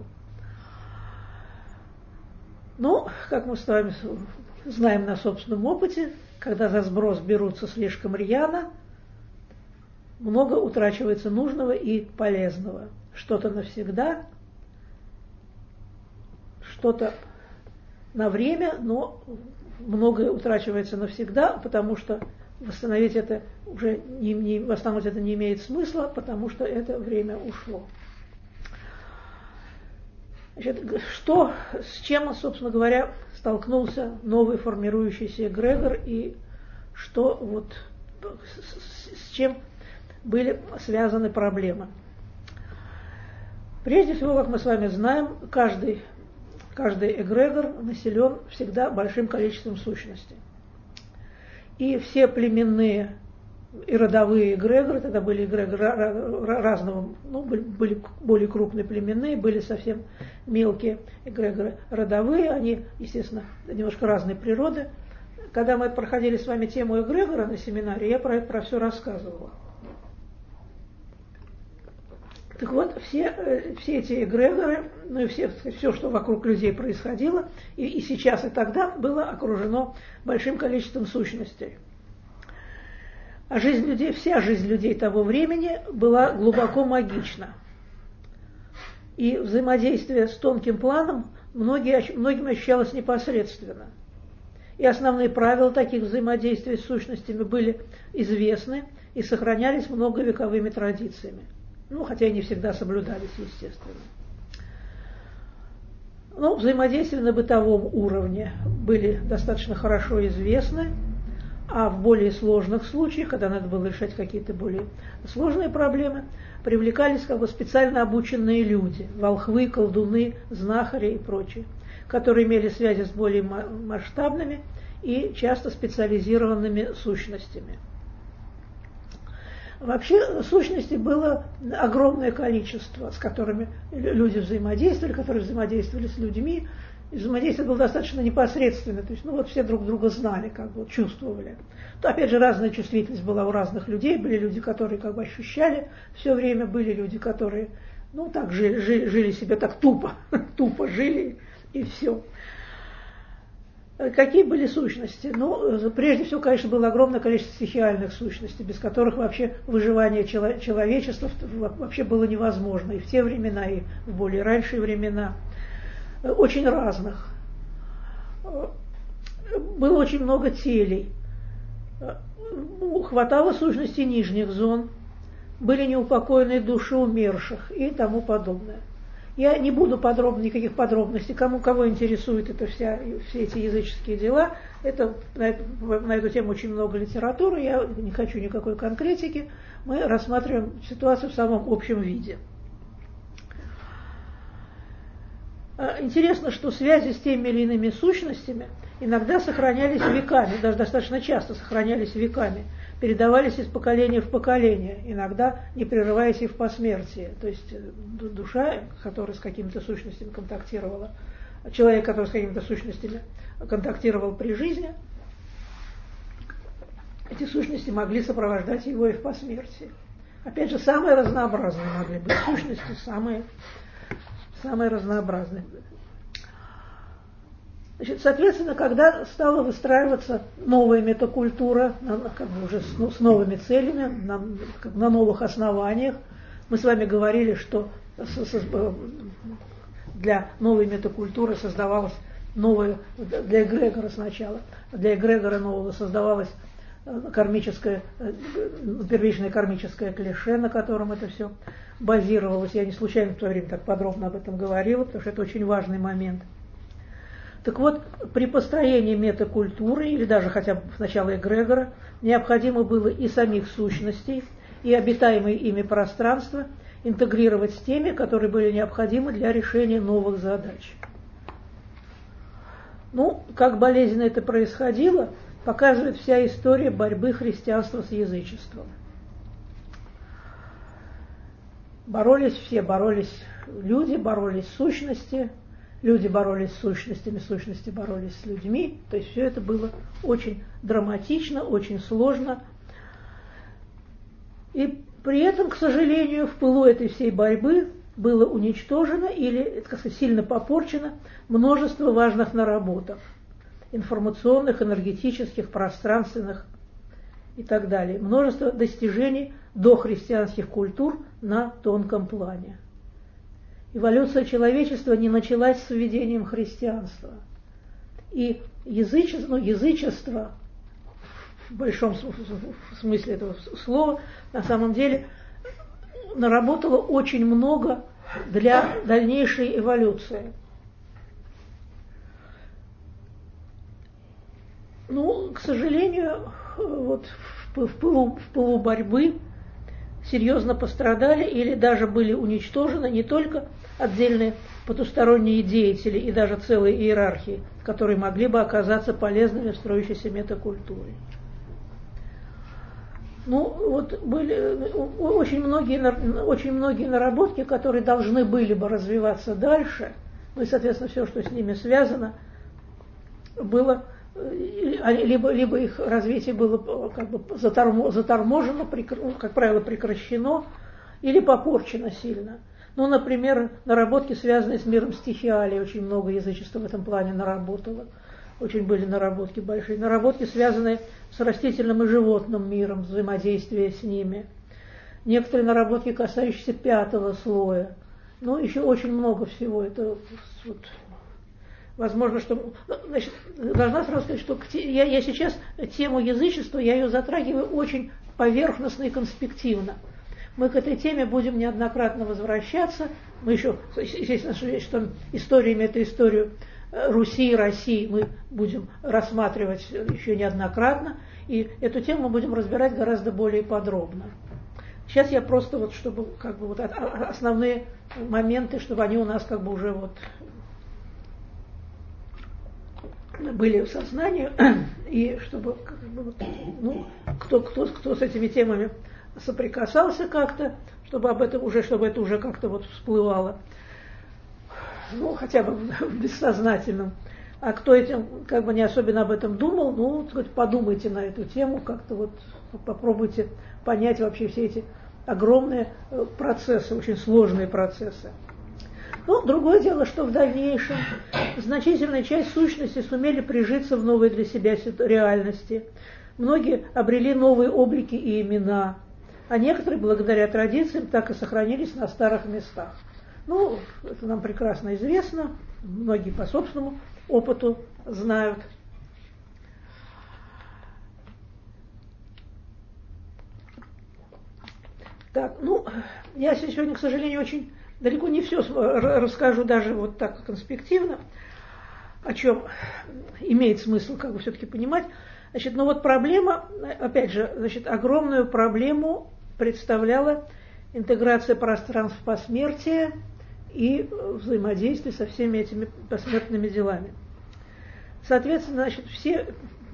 Ну, как мы с вами знаем на собственном опыте, когда за сброс берутся слишком рьяно, много утрачивается нужного и полезного. Что-то навсегда, что-то на время, но многое утрачивается навсегда, потому что восстановить это уже восстановить это не имеет смысла, потому что это время ушло. Значит, с чем, собственно говоря, столкнулся новый формирующийся эгрегор и что вот с чем были связаны проблемы. Прежде всего, как мы с вами знаем, каждый эгрегор населен всегда большим количеством сущностей. И все племенные и родовые эгрегоры, тогда были эгрегоры разного, были более крупные племенные, были совсем мелкие эгрегоры родовые, они, естественно, немножко разной природы. Когда мы проходили с вами тему эгрегора на семинаре, я про все рассказывала. Так вот, все эти эгрегоры, и все, что вокруг людей происходило, и сейчас, и тогда, было окружено большим количеством сущностей. А вся жизнь людей того времени была глубоко магична. И взаимодействие с тонким планом многим ощущалось непосредственно. И основные правила таких взаимодействий с сущностями были известны и сохранялись многовековыми традициями. Хотя и не всегда соблюдались, естественно. Взаимодействия на бытовом уровне были достаточно хорошо известны, а в более сложных случаях, когда надо было решать какие-то более сложные проблемы, привлекались специально обученные люди, волхвы, колдуны, знахари и прочие, которые имели связи с более масштабными и часто специализированными сущностями. Вообще сущностей было огромное количество, с которыми люди взаимодействовали, которые взаимодействовали с людьми. И взаимодействие было достаточно непосредственно, то есть все друг друга знали, чувствовали. То, опять же, разная чувствительность была у разных людей. Были люди, которые ощущали все время, были люди, которые так жили себе так тупо жили и все. Какие были сущности? Прежде всего, конечно, было огромное количество стихиальных сущностей, без которых вообще выживание человечества вообще было невозможно. И в те времена, и в более ранние времена. Очень разных. Было очень много телей. Хватало сущностей нижних зон. Были неупокоенные души умерших и тому подобное. Я не буду никаких подробностей. Кого интересует все эти языческие дела, на эту тему очень много литературы, я не хочу никакой конкретики. Мы рассматриваем ситуацию в самом общем виде. Интересно, что связи с теми или иными сущностями иногда сохранялись веками, даже достаточно часто сохранялись веками, передавались из поколения в поколение, иногда не прерываясь и в посмертии. То есть душа, которая с какими-то сущностями контактировала, человек, который с какими-то сущностями контактировал при жизни, эти сущности могли сопровождать его и в посмертии. Опять же, самые разнообразные могли быть сущности, самые разнообразные. Соответственно, когда стала выстраиваться новая метакультура, уже с новыми целями, на новых основаниях, мы с вами говорили, что для новой метакультуры создавалась новая, для эгрегора сначала, для эгрегора нового создавалась первичное кармическое клише, на котором это все базировалось. Я не случайно в то время так подробно об этом говорила, потому что это очень важный момент. Так вот, при построении метакультуры, или даже хотя бы сначала эгрегора, необходимо было и самих сущностей, и обитаемые ими пространства интегрировать с теми, которые были необходимы для решения новых задач. Как болезненно это происходило, показывает вся история борьбы христианства с язычеством. Боролись люди, боролись сущности, люди боролись с сущностями, сущности боролись с людьми. То есть все это было очень драматично, очень сложно. И при этом, к сожалению, в пылу этой всей борьбы было уничтожено или, сильно попорчено множество важных наработок. Информационных, энергетических, пространственных и так далее. Множество достижений дохристианских культур на тонком плане. Эволюция человечества не началась с введением христианства. И язычество в большом смысле этого слова на самом деле наработало очень много для дальнейшей эволюции. К сожалению, в в пылу борьбы серьезно пострадали или даже были уничтожены не только отдельные потусторонние деятели и даже целые иерархии, которые могли бы оказаться полезными в строящейся метакультуре. Ну, вот были очень многие наработки, которые должны были бы развиваться дальше, ну и, соответственно, все, что с ними связано, было, либо их развитие было как бы заторможено, как правило, прекращено, или попорчено сильно. Ну, например, наработки, связанные с миром стихиалии, очень много язычества в этом плане наработало. Очень были наработки большие. Наработки, связанные с растительным и животным миром, взаимодействие с ними. Некоторые наработки, касающиеся 5-го слоя. Ну, еще очень много всего. Это вот, возможно, что... Значит, должна сразу сказать, что я сейчас тему язычества, я ее затрагиваю очень поверхностно и конспективно. Мы к этой теме будем неоднократно возвращаться. Мы еще, естественно, что историями эту историю Руси и России мы будем рассматривать еще неоднократно. И эту тему мы будем разбирать гораздо более подробно. Сейчас я просто вот, чтобы как бы вот основные моменты, чтобы они у нас как бы уже вот были в сознании, и чтобы как бы, вот, ну, кто с этими темами соприкасался как-то, чтобы это уже как-то вот всплывало, ну, хотя бы в бессознательном. А кто этим как бы не особенно об этом думал, ну, подумайте на эту тему, как-то вот попробуйте понять вообще все эти огромные процессы, очень сложные процессы. Ну, другое дело, что в дальнейшем значительная часть сущности сумели прижиться в новой для себя реальности. Многие обрели новые облики и имена, а некоторые, благодаря традициям, так и сохранились на старых местах. Ну, это нам прекрасно известно, многие по собственному опыту знают. Так, ну, я сегодня, к сожалению, очень далеко не все расскажу, даже вот так конспективно, о чем имеет смысл как бы все-таки понимать. Значит, ну вот проблема, опять же, значит, огромную проблему представляла интеграция пространств посмертия и взаимодействие со всеми этими посмертными делами. Соответственно, значит, все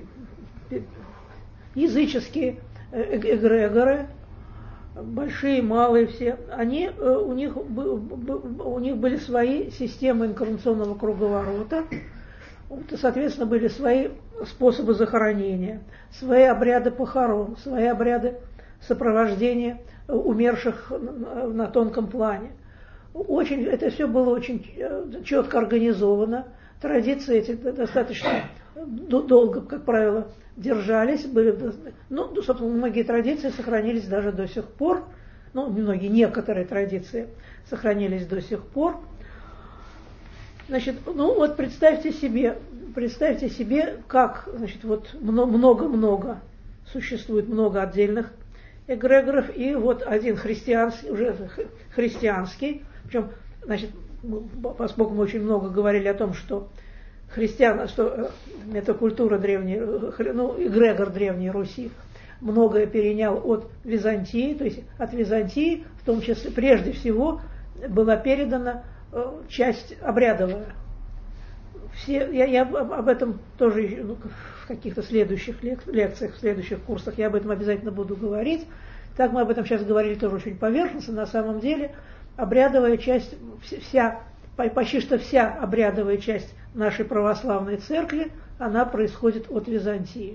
языческие эгрегоры, большие, малые все, у них были свои системы инкарнационного круговорота, соответственно, были свои способы захоронения, свои обряды похорон, свои обряды сопровождения умерших на тонком плане. Это все было очень четко организовано, традиции эти достаточно долго, как правило, держались, ну, собственно, многие традиции сохранились даже до сих пор, ну, некоторые традиции сохранились до сих пор. Значит, ну, вот представьте себе, как, значит, вот много существует много отдельных эгрегоров, и вот один христианский, причем, значит, поскольку мы очень много говорили о том, что метакультура древней, ну, эгрегор Древней Руси многое перенял от Византии, то есть от Византии, в том числе, прежде всего, была передана часть обрядовая. Я об этом тоже в каких-то следующих лекциях, в следующих курсах я об этом обязательно буду говорить. Так мы об этом сейчас говорили тоже очень поверхностно. На самом деле обрядовая часть, почти что вся обрядовая часть нашей православной церкви, она происходит от Византии.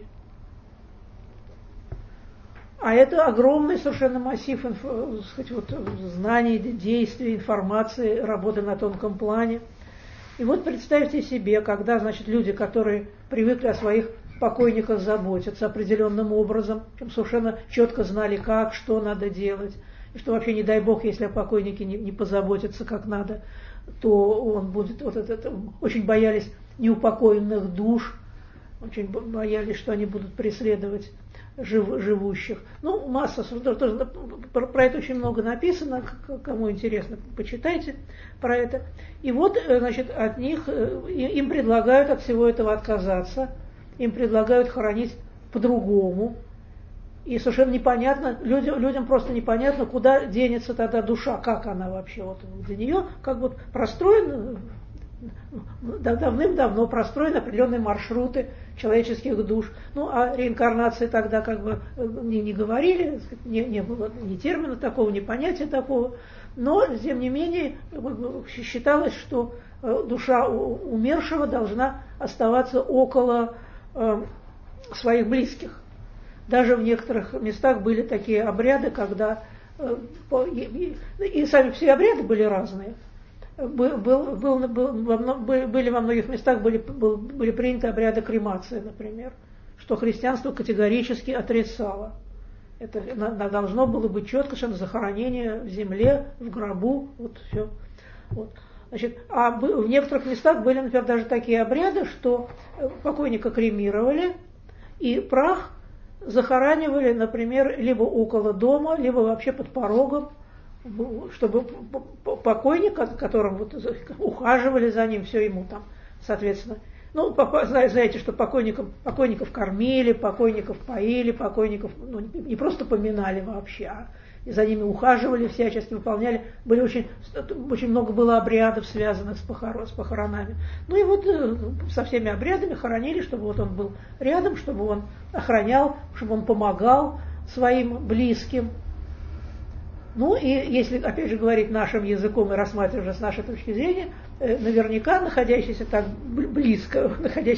А это огромный совершенно массив знаний, действий, информации, работы на тонком плане. И вот представьте себе, когда, значит, люди, которые привыкли о своих покойниках заботиться определенным образом, совершенно четко знали, как, что надо делать, и что вообще, не дай бог, если о покойнике не позаботиться как надо, то он будет, очень боялись неупокоенных душ, очень боялись, что они будут преследовать живущих. Ну, масса, тоже, про это очень много написано, кому интересно, почитайте про это. И вот, значит, от них, им предлагают от всего этого отказаться, им предлагают хоронить по-другому. И совершенно непонятно, людям просто непонятно, куда денется тогда душа, как она вообще. Вот для нее как бы простроена, давным-давно простроены определенные маршруты человеческих душ. Ну, о реинкарнации тогда как бы не говорили, не было ни термина такого, ни понятия такого. Но, тем не менее, считалось, что душа умершего должна оставаться около своих близких. Даже в некоторых местах были такие обряды, когда и сами все обряды были разные. Были во многих местах были приняты обряды кремации, например, что христианство категорически отрицало. Это должно было быть четко, что захоронение в земле, в гробу, вот все. Вот. Значит, а в некоторых местах были, например, даже такие обряды, что покойника кремировали, и прах захоранивали, например, либо около дома, либо вообще под порогом, чтобы покойник, которым вот ухаживали за ним, все ему там, соответственно. Ну, знаете, что покойников кормили, покойников поили, покойников не просто поминали вообще, а и за ними ухаживали, всячески выполняли. Очень много было обрядов, связанных с похоронами. Ну и вот со всеми обрядами хоронили, чтобы вот он был рядом, чтобы он охранял, чтобы он помогал своим близким. Ну и если, опять же, говорить нашим языком и рассматривать уже с нашей точки зрения, наверняка находящаяся так близко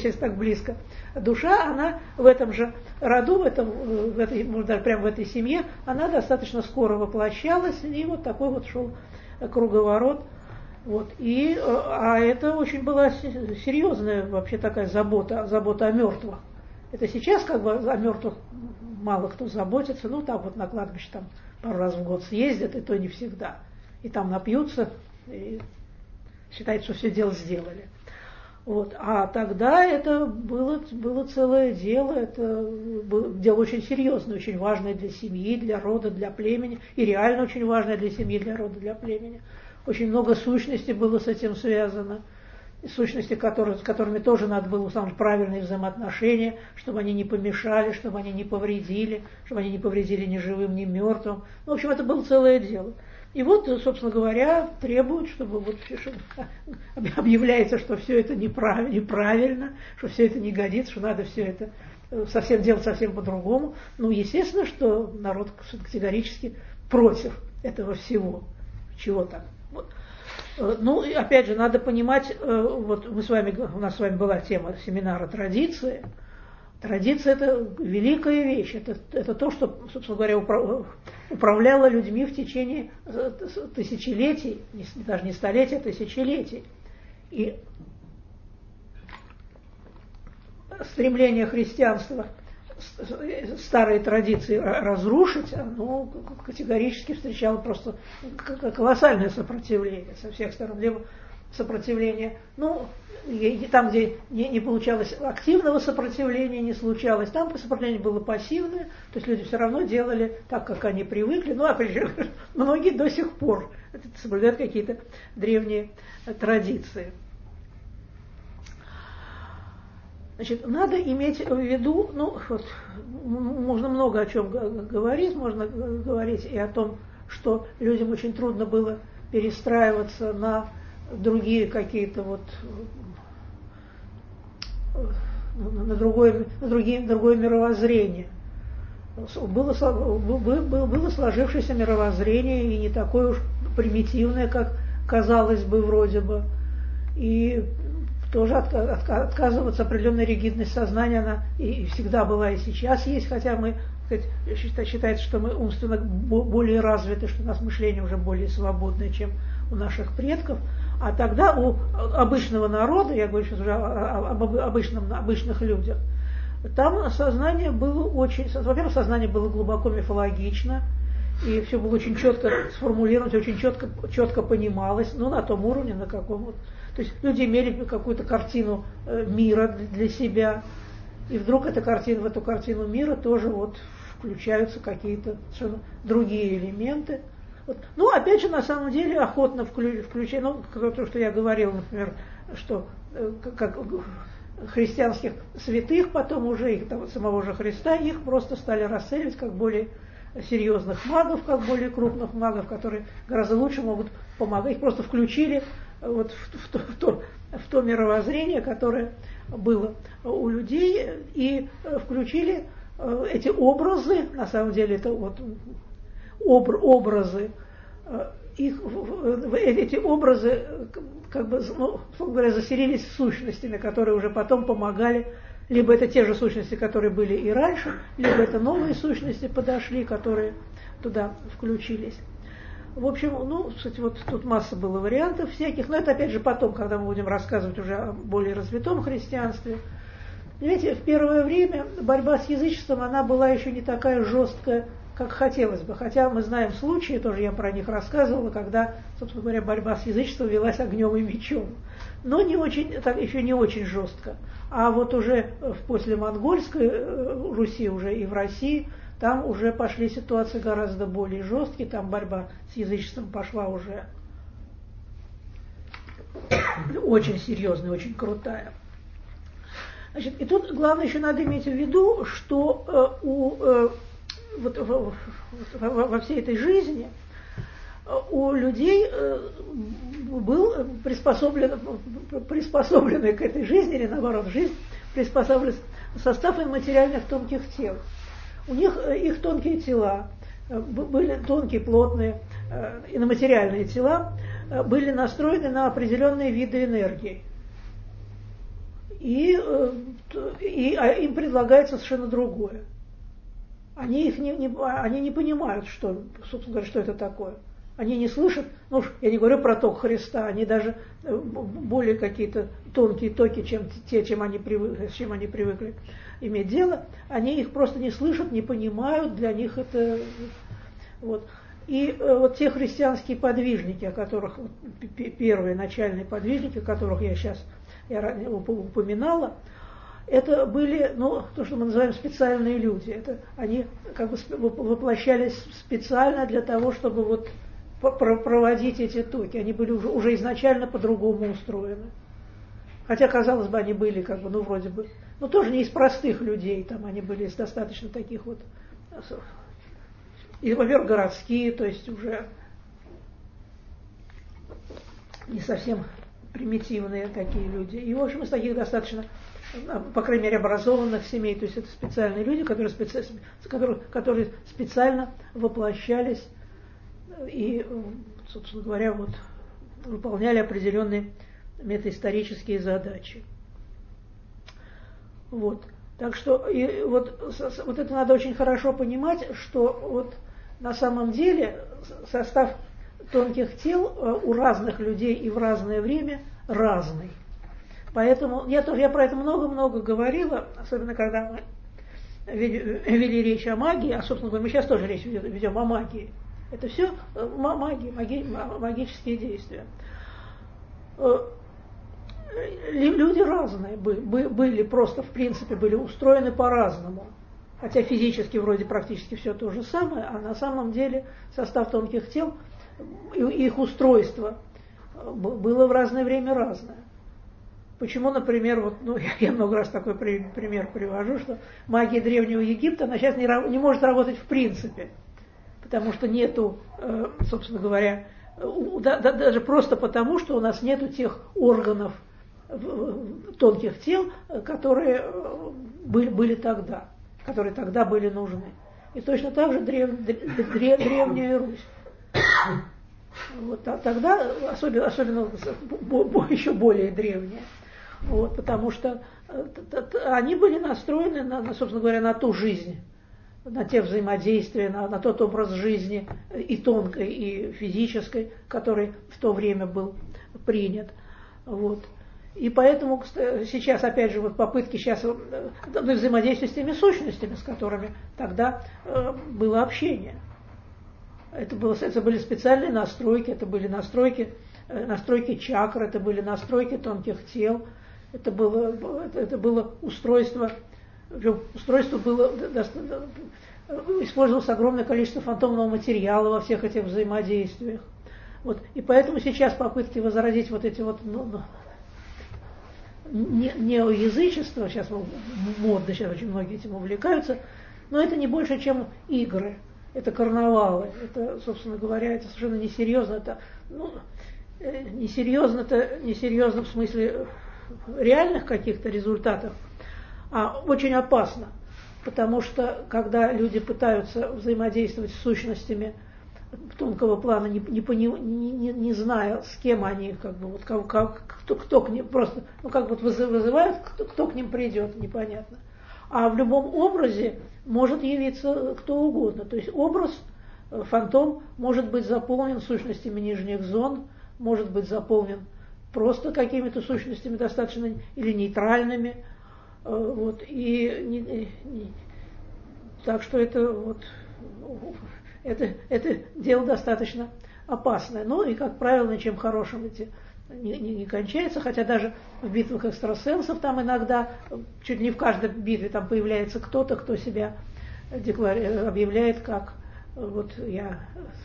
душа, она в этом же роду, может, даже прямо в этой семье, она достаточно скоро воплощалась, и вот такой вот шел круговорот. Вот. А это очень была серьезная вообще такая забота о мертвых. Это сейчас как бы о мертвых мало кто заботится, ну там вот на кладбище там пару раз в год съездят, и то не всегда. И там напьются, и считают, что все дело сделали. Вот. А тогда это было целое дело, это было дело очень серьезное, очень важное для семьи, для рода, для племени, и реально очень важное для семьи, для рода, для племени. Очень много сущностей было с этим связано, сущности, с которыми тоже надо было установить правильные взаимоотношения, чтобы они не помешали, чтобы они не повредили, ни живым, ни мертвым. Ну, в общем, это было целое дело. И вот, собственно говоря, требуют, чтобы вот объявляется, что все это неправильно, что все это не годится, что надо все это делать совсем по-другому. Ну, естественно, что народ категорически против этого всего. Чего там? Вот. Ну, и опять же, надо понимать, вот у нас с вами была тема семинара традиции. Традиция – это великая вещь, это то, что, собственно говоря, управляло людьми в течение тысячелетий, даже не столетий, а тысячелетий. И стремление христианства старые традиции разрушить, оно категорически встречало просто колоссальное сопротивление со всех сторон. Либо сопротивление, там, где не получалось активного сопротивления, не случалось, там сопротивление было пассивное, то есть люди все равно делали так, как они привыкли. Ну, опять же, многие до сих пор соблюдают какие-то древние традиции. Значит, надо иметь в виду, можно много о чем говорить, можно говорить и о том, что людям очень трудно было перестраиваться на другие какие-то на другое мировоззрение. Было сложившееся мировоззрение, и не такое уж примитивное, как казалось бы вроде бы. И тоже отказываться определенной ригидность сознания, она и всегда была, и сейчас есть, хотя считается, что мы умственно более развиты, что у нас мышление уже более свободное, чем у наших предков. А тогда у обычного народа, я говорю сейчас уже об обычных людях, там сознание было во-первых, сознание было глубоко мифологично, и все было очень четко сформулировано, очень четко понималось, на том уровне, на каком вот. То есть люди имели какую-то картину мира для себя, и вдруг в эту картину мира тоже включаются какие-то совершенно другие элементы. Опять же, на самом деле, охотно включая, то, что я говорила, например, что христианских святых, потом уже их, самого же Христа, их просто стали расценивать как более серьезных магов, как более крупных магов, которые гораздо лучше могут помогать. Их просто включили вот в то мировоззрение, которое было у людей, и включили эти образы, на самом деле это вот образы, эти образы, как бы, ну, говоря, заселились сущностями, которые уже потом помогали, либо это те же сущности, которые были и раньше, либо это новые сущности подошли, которые туда включились. В общем, ну, кстати, вот тут масса было вариантов всяких, но это опять же потом, когда мы будем рассказывать уже о более развитом христианстве. Понимаете, в первое время борьба с язычеством, она была еще не такая жесткая, как хотелось бы. Хотя мы знаем случаи, тоже я про них рассказывала, когда, собственно говоря, борьба с язычеством велась огнем и мечом. Но не очень, так, еще не очень жестко. А вот уже после монгольской Руси, уже и в России, там уже пошли ситуации гораздо более жесткие, там борьба с язычеством пошла уже очень серьезная, очень крутая. Значит, и тут главное еще надо иметь в виду, что во всей этой жизни у людей был приспособленный к этой жизни, или наоборот, жизнь приспособлен состав материальных тонких тел. У них их тонкие тела, были тонкие, плотные, иноматериальные тела, были настроены на определенные виды энергии. И им предлагается совершенно другое. Они не понимают, что, собственно говоря, что это такое. Они не слышат, ну я не говорю про ток Христа, они даже более какие-то тонкие токи, чем те, с чем они привыкли иметь дело, они их просто не слышат, не понимают, для них это вот. И вот те христианские подвижники, о которых, первые начальные подвижники, о которых я сейчас упоминала, это были, ну, то, что мы называем специальные люди. Это они как бы воплощались специально для того, чтобы вот проводить эти токи. Они были уже изначально по-другому устроены. Хотя, казалось бы, они были как бы, ну, вроде бы, ну, тоже не из простых людей, там они были из достаточно таких вот, и, во-первых, городские, то есть уже не совсем примитивные такие люди. И, в общем, из таких достаточно, по крайней мере, образованных семей, то есть это специальные люди, которые специально воплощались и, собственно говоря, вот, выполняли определенные метаисторические задачи. Вот. Так что и вот это надо очень хорошо понимать, что вот на самом деле состав тонких тел у разных людей и в разное время разный. Поэтому я про это много-много говорила, особенно когда мы вели речь о магии, а, собственно говоря, мы сейчас тоже речь ведем о магии. Это все магические действия. Люди разные были просто, в принципе, были устроены по-разному. Хотя физически вроде практически все то же самое, а на самом деле состав тонких тел и их устройство было в разное время разное. Почему, например, вот, ну, я много раз такой пример привожу, что магия Древнего Египта, она сейчас не может работать в принципе, потому что нету, собственно говоря, даже просто потому, что у нас нету тех органов тонких тел, которые были тогда, которые тогда были нужны. И точно так же Древняя Русь. Вот тогда, особенно еще более древняя, вот, потому что они были настроены, собственно говоря, на ту жизнь, на те взаимодействия, на тот образ жизни и тонкой, и физической, который в то время был принят. Вот. И поэтому сейчас, опять же, вот попытки сейчас взаимодействия с теми сущностями, с которыми тогда было общение. Это были специальные настройки, это были настройки чакр, это были настройки тонких тел, это было устройство было, использовалось огромное количество фантомного материала во всех этих взаимодействиях. Вот. И поэтому сейчас попытки возродить вот эти вот неоязычество, сейчас модно, сейчас очень многие этим увлекаются, но это не больше, чем игры, это карнавалы, это, собственно говоря, это совершенно несерьезно, это, несерьезно в смысле реальных каких-то результатов, а очень опасно, потому что когда люди пытаются взаимодействовать с сущностями тонкого плана, не зная, с кем они, как бы, вот, кто к ним просто, как вот вызывают, кто к ним придет, непонятно. А в любом образе может явиться кто угодно. То есть образ, фантом, может быть заполнен сущностями нижних зон, может быть заполнен просто какими-то сущностями достаточно или нейтральными. Вот, так что это дело достаточно опасное. Ну и, как правило, ничем хорошим не кончается, хотя даже в битвах экстрасенсов там иногда, чуть не в каждой битве там появляется кто-то, кто себя объявляет как я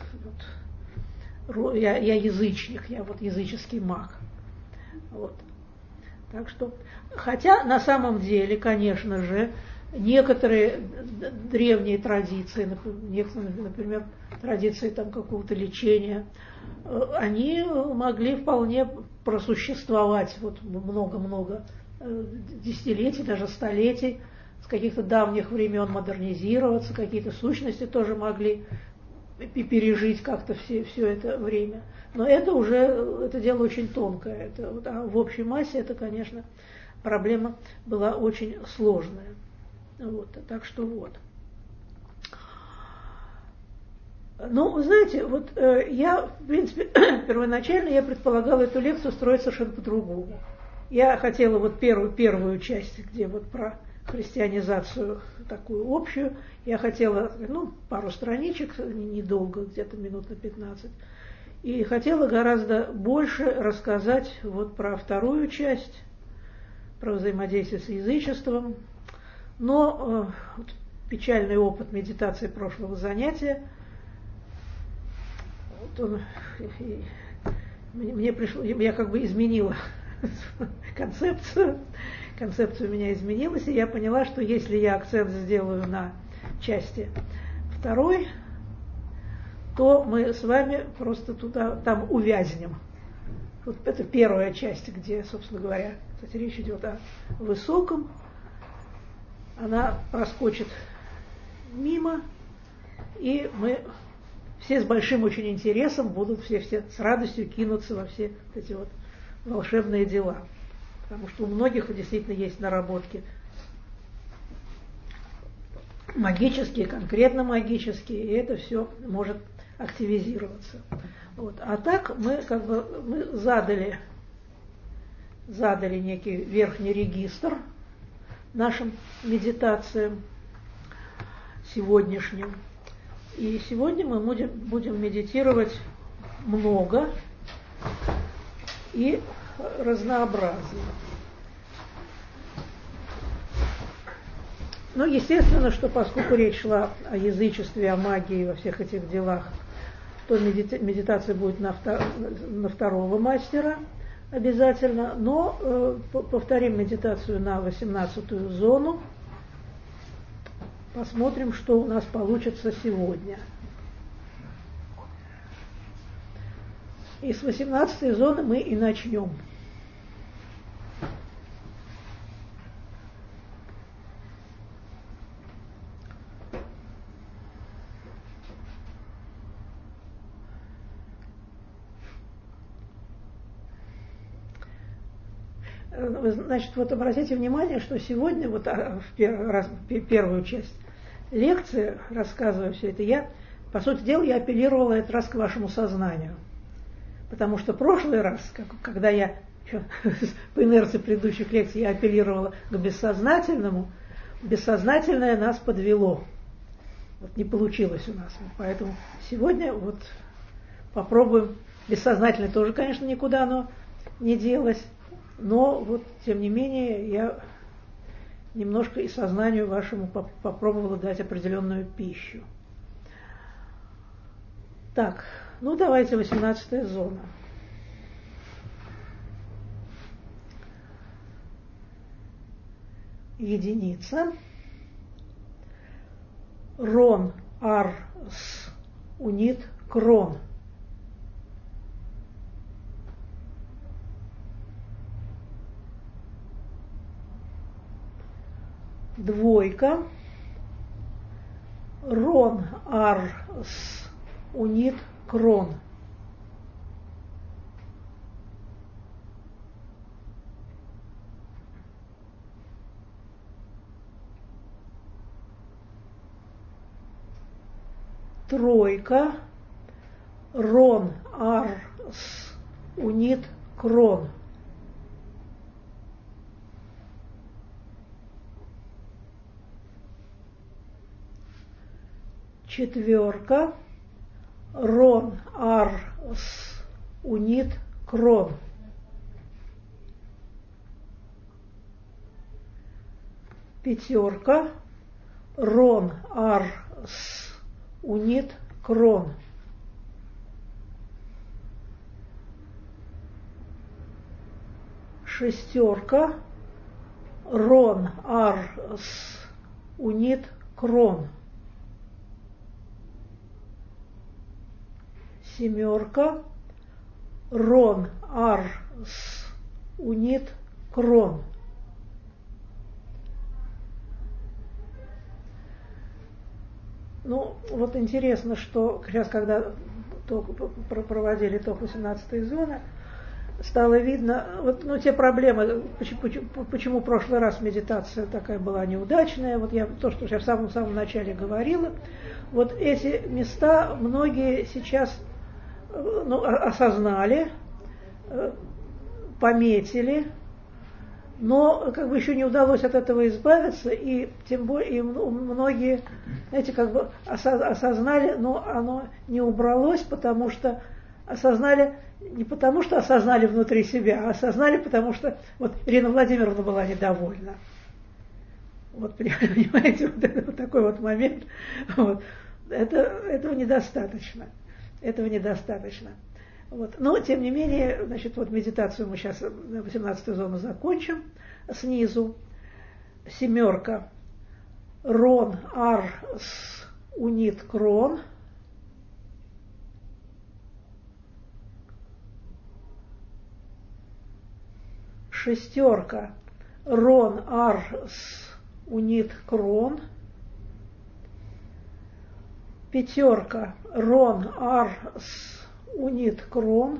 язычник, я вот языческий маг. Вот. Так что, хотя на самом деле, конечно же, некоторые древние традиции, например, традиции там какого-то лечения, они могли вполне просуществовать вот много-много десятилетий, даже столетий, с каких-то давних времен модернизироваться, какие-то сущности тоже могли пережить как-то все это время. Но это дело очень тонкое. А в общей массе это, конечно, проблема была очень сложная. Вот, так что вот. Ну, вы знаете, вот я, в принципе, первоначально я предполагала эту лекцию строить совершенно по-другому. Я хотела вот первую часть, где вот про христианизацию такую общую, я хотела, пару страничек, недолго, где-то минут на 15, и хотела гораздо больше рассказать вот про вторую часть, про взаимодействие с язычеством. Но печальный опыт медитации прошлого занятия, мне пришло, я как бы изменила концепцию у меня изменилась, и я поняла, что если я акцент сделаю на части второй, то мы с вами просто там увязнем. Вот это первая часть, где, собственно говоря, кстати, речь идет о высоком, она проскочит мимо, и мы все с большим очень интересом будут все с радостью кинуться во все эти вот волшебные дела. Потому что у многих действительно есть наработки магические, конкретно магические, и это все может активизироваться. Вот. А так мы задали некий верхний регистр нашим медитациям сегодняшним. И сегодня мы будем медитировать много и разнообразно. Ну, естественно, что поскольку речь шла о язычестве, о магии, во всех этих делах, то медитация будет на второго мастера обязательно, но повторим медитацию на 18-ю зону. Посмотрим, что у нас получится сегодня. И с 18-й зоны мы и начнем. Значит, вот обратите внимание, что сегодня, вот первую часть лекции, рассказывая все это, я, по сути дела, я апеллировала этот раз к вашему сознанию. Потому что в прошлый раз, когда я по инерции предыдущих лекций я апеллировала к бессознательному, бессознательное нас подвело. Вот не получилось у нас. Поэтому сегодня вот попробуем. Бессознательное тоже, конечно, никуда оно не делось. Но вот, тем не менее, я немножко и сознанию вашему попробовала дать определенную пищу. Так, ну давайте 18-я зона. единица, рон, ар, с, унит, крон. Двойка, рон, ар, с, унит, крон. Тройка, рон, ар, с, унит, крон. Четверка, рон, ар, с, унит, крон. Пятерка, рон, ар, с, унит, крон. Шестерка, рон, ар, с, унит, крон. Семерка, рон, ар, с, унит, крон. Ну, вот интересно, что сейчас, когда проводили ТОК 18-й зоны, стало видно, вот, ну, те проблемы, почему в прошлый раз медитация такая была неудачная, вот я то, что я в самом начале говорила, вот эти места многие сейчас осознали, пометили, но как бы еще не удалось от этого избавиться, и тем более и многие, знаете, как бы осознали, но оно не убралось, потому что осознали, не потому что осознали внутри себя, а осознали, потому что вот Ирина Владимировна была недовольна. Вот, понимаете, вот это вот такой вот момент. Вот. Этого недостаточно. Этого недостаточно. Вот. Но, тем не менее, значит, вот медитацию мы сейчас 18-ю зону закончим. Снизу семерка, рон, ар, с, унит, крон. Шестерка, рон, ар, с, унит, крон. Пятерка, рон, ар, с, унит, крон.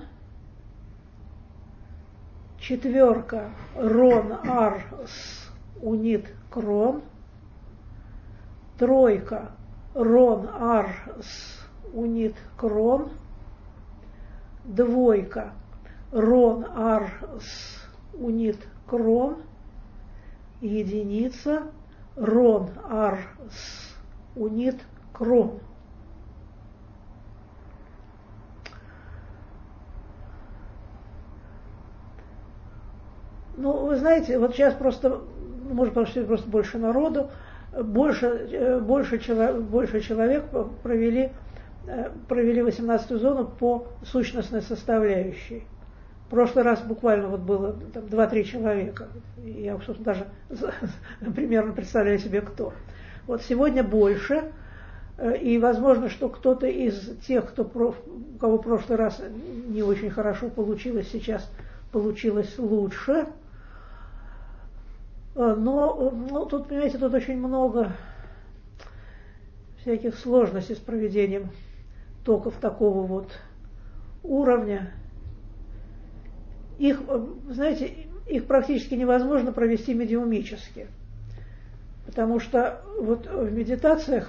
Четверка, рон, ар, с, унит, крон. Тройка, рон, ар, с, унит, крон. Двойка, рон, ар, с, унит, крон. Единица, рон, ар, с, унит, крон. Ну, вы знаете, вот сейчас просто, может, просто больше народу, больше человек провели 18-ю зону по сущностной составляющей. В прошлый раз буквально вот было там 2-3 человека. Я, собственно, даже примерно представляю себе, кто. Вот сегодня больше, и возможно, что кто-то из тех, у кого в прошлый раз не очень хорошо получилось, сейчас получилось лучше. Но тут, понимаете, тут очень много всяких сложностей с проведением токов такого вот уровня. Их, знаете, их практически невозможно провести медиумически. Потому что вот в медитациях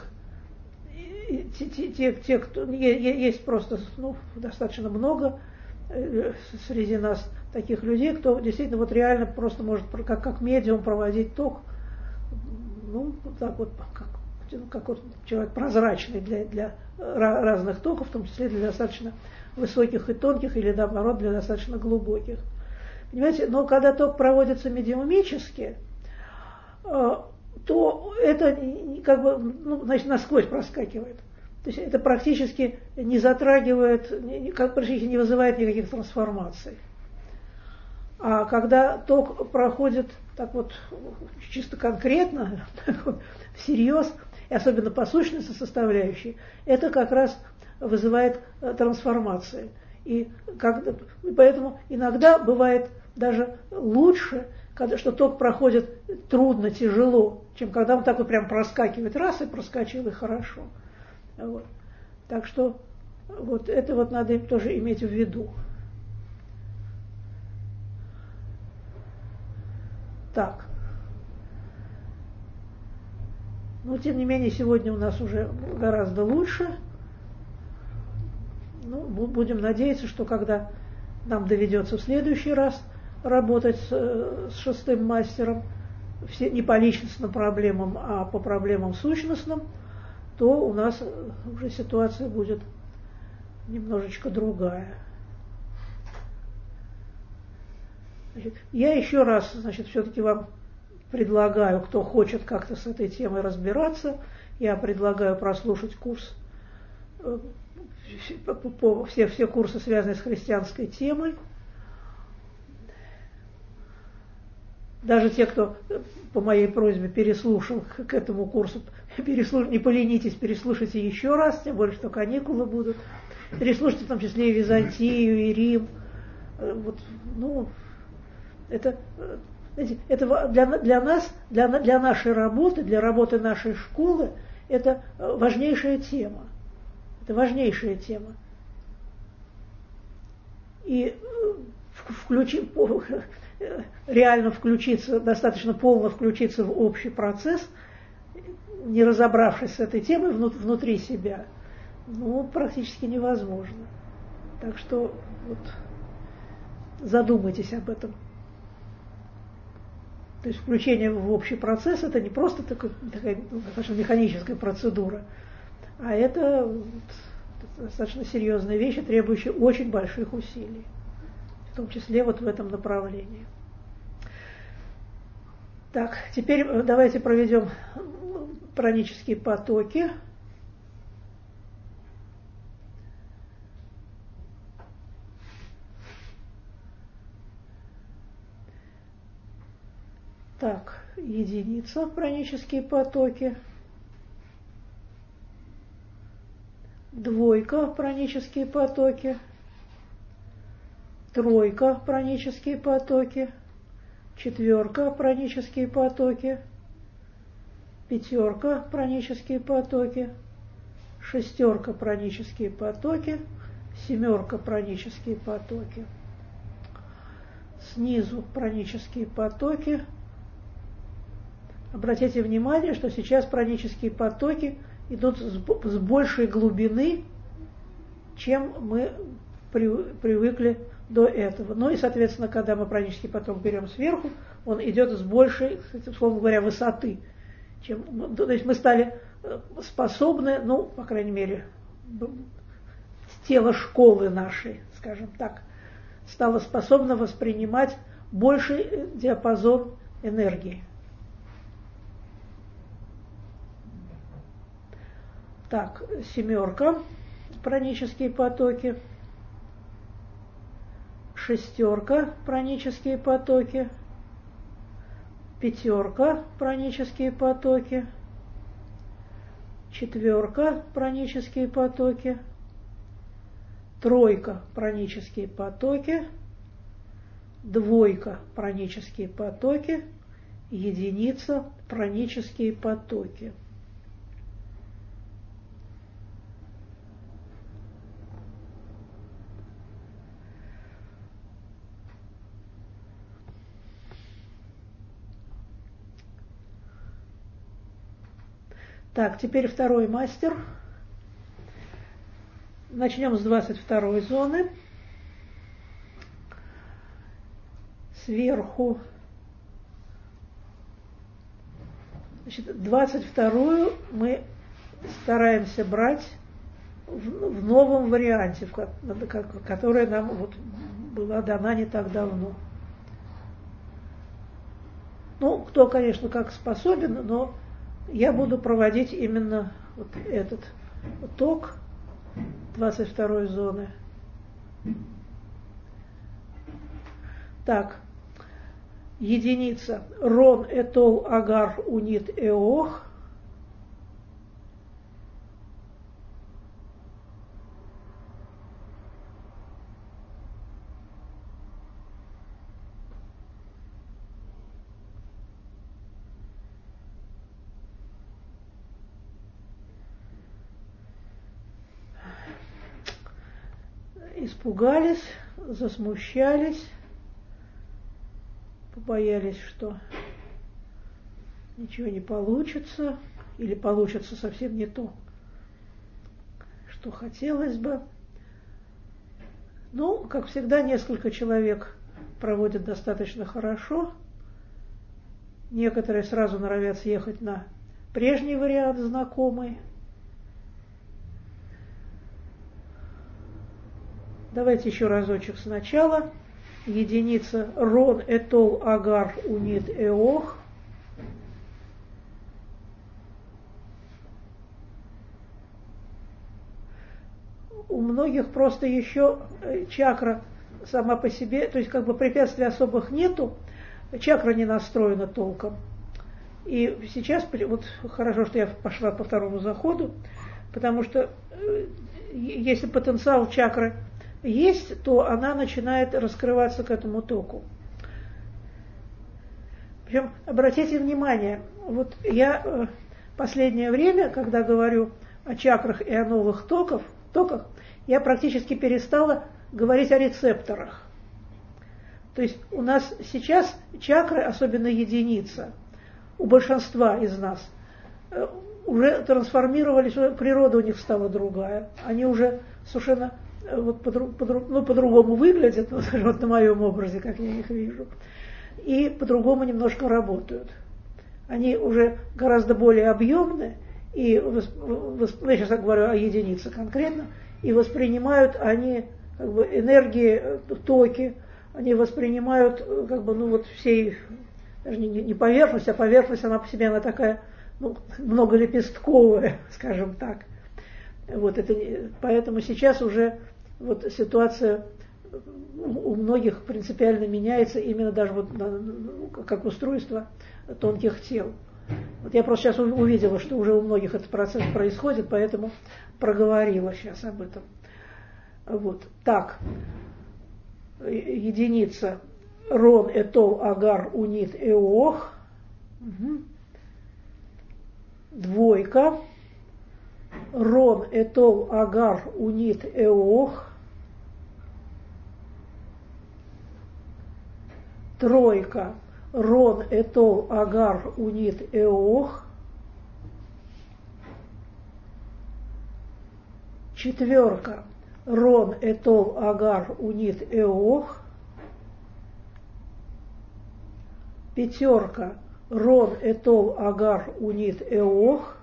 те, кто есть просто достаточно много среди нас таких людей, кто действительно вот реально просто может как медиум проводить ток, ну, так вот, как вот человек прозрачный для разных токов, в том числе для достаточно высоких и тонких, или наоборот, для достаточно глубоких. Понимаете, но когда ток проводится медиумически, то это как бы, значит, насквозь проскакивает. То есть это практически не затрагивает, практически не вызывает никаких трансформаций. А когда ток проходит так вот чисто конкретно, так вот, всерьез, и особенно по сущности составляющей, это как раз вызывает трансформации. И поэтому иногда бывает даже лучше, что ток проходит трудно, тяжело, чем когда он так вот прям проскакивает раз и проскочил, и хорошо. Вот. Так что вот это вот надо тоже иметь в виду. Так. Но тем не менее сегодня у нас уже гораздо лучше. Ну, будем надеяться, что когда нам доведется в следующий раз работать с шестым мастером, не по личностным проблемам, а по проблемам сущностным, то у нас уже ситуация будет немножечко другая. Значит, я еще раз, все-таки вам предлагаю, кто хочет как-то с этой темой разбираться, я предлагаю прослушать курс, все курсы, связанные с христианской темой. Даже те, кто по моей просьбе переслушал к этому курсу, не поленитесь, переслушайте еще раз, тем более, что каникулы будут. Переслушайте в том числе и Византию, и Рим. Вот, ну, это для нас, для нашей работы, для работы нашей школы, это важнейшая тема. Это важнейшая тема. И реально включиться, достаточно полно включиться в общий процесс, не разобравшись с этой темой внутри себя, ну, практически невозможно. Так что вот, задумайтесь об этом. То есть включение в общий процесс — это не просто такая достаточно механическая процедура, а это достаточно серьезная вещь, требующая очень больших усилий, в том числе вот в этом направлении. Так, теперь давайте проведем пранические потоки. Так, единица, пранические потоки. Двойка, пранические потоки. Тройка, пранические потоки. Четверка, пранические потоки. Пятерка, пранические потоки. Шестерка, пранические потоки. Семерка, пранические потоки. Снизу пранические потоки. Обратите внимание, что сейчас пранические потоки идут с большей глубины, чем мы привыкли до этого. Ну и, соответственно, когда мы пранический поток берем сверху, он идет с большей, условно говоря, высоты. То есть мы стали способны, ну, по крайней мере, тело школы нашей, скажем так, стало способно воспринимать больший диапазон энергии. Так, семерка, пранические потоки. Шестерка, пранические потоки. Пятерка, пранические потоки. Четверка, пранические потоки. Тройка, пранические потоки. Двойка, пранические потоки. Единица, пранические потоки. Так, теперь второй мастер. Начнем с 22 зоны. Сверху. Значит, 22-ю мы стараемся брать в новом варианте, которая нам вот была дана не так давно. Ну, кто, конечно, как способен, но я буду проводить именно вот этот ток 22 зоны. Так, единица рон этол агар унит эох. Испугались, засмущались, побоялись, что ничего не получится, или получится совсем не то, что хотелось бы. Ну, как всегда, несколько человек проводят достаточно хорошо. Некоторые сразу норовят съехать на прежний вариант знакомый. Давайте еще разочек сначала. Единица рон этол агар унит эох. У многих просто еще чакра сама по себе, то есть как бы препятствий особых нету, чакра не настроена толком. И сейчас, вот хорошо, что я пошла по второму заходу, потому что если потенциал чакры есть, то она начинает раскрываться к этому току. Причем, обратите внимание, вот я последнее время, когда говорю о чакрах и о новых токах, я практически перестала говорить о рецепторах. То есть у нас сейчас чакры, особенно единица, у большинства из нас, уже трансформировались, природа у них стала другая. Они уже совершенно вот по-другому выглядят, вот на моем образе, как я их вижу, и по-другому немножко работают. Они уже гораздо более объемны, и я сейчас говорю о единице конкретно, и воспринимают они как бы энергии, токи, они воспринимают как бы, ну вот всей, даже не поверхность, а поверхность она по себе, она такая, ну, многолепестковая, скажем так. Вот это, поэтому сейчас уже вот ситуация у многих принципиально меняется, именно даже вот как устройство тонких тел. Вот я просто сейчас увидела, что уже у многих этот процесс происходит, поэтому проговорила сейчас об этом. Вот. Так, единица рон этол агар унит эох. Угу. Двойка. Рон этол агар унит эох. Тройка. Рон этол агар унит эох. Четверка. Рон этол агар унит эох. Пятерка. Рон этол агар унит эох.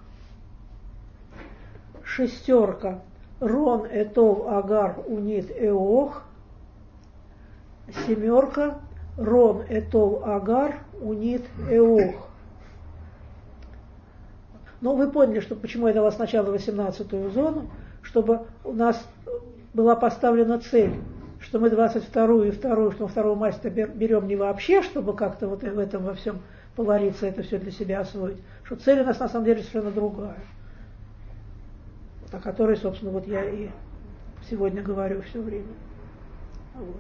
Шестерка. Рон этол агар унит эох. Семерка. Рон этол агар унит эох. Ну, вы поняли, что почему я дала сначала 18-ю зону, чтобы у нас была поставлена цель, что мы 22-ю и вторую, что второго мастера берем не вообще, чтобы как-то вот в этом во всем повариться, это все для себя освоить, что цель у нас на самом деле совершенно другая, о которой, собственно, вот я и сегодня говорю все время. Вот.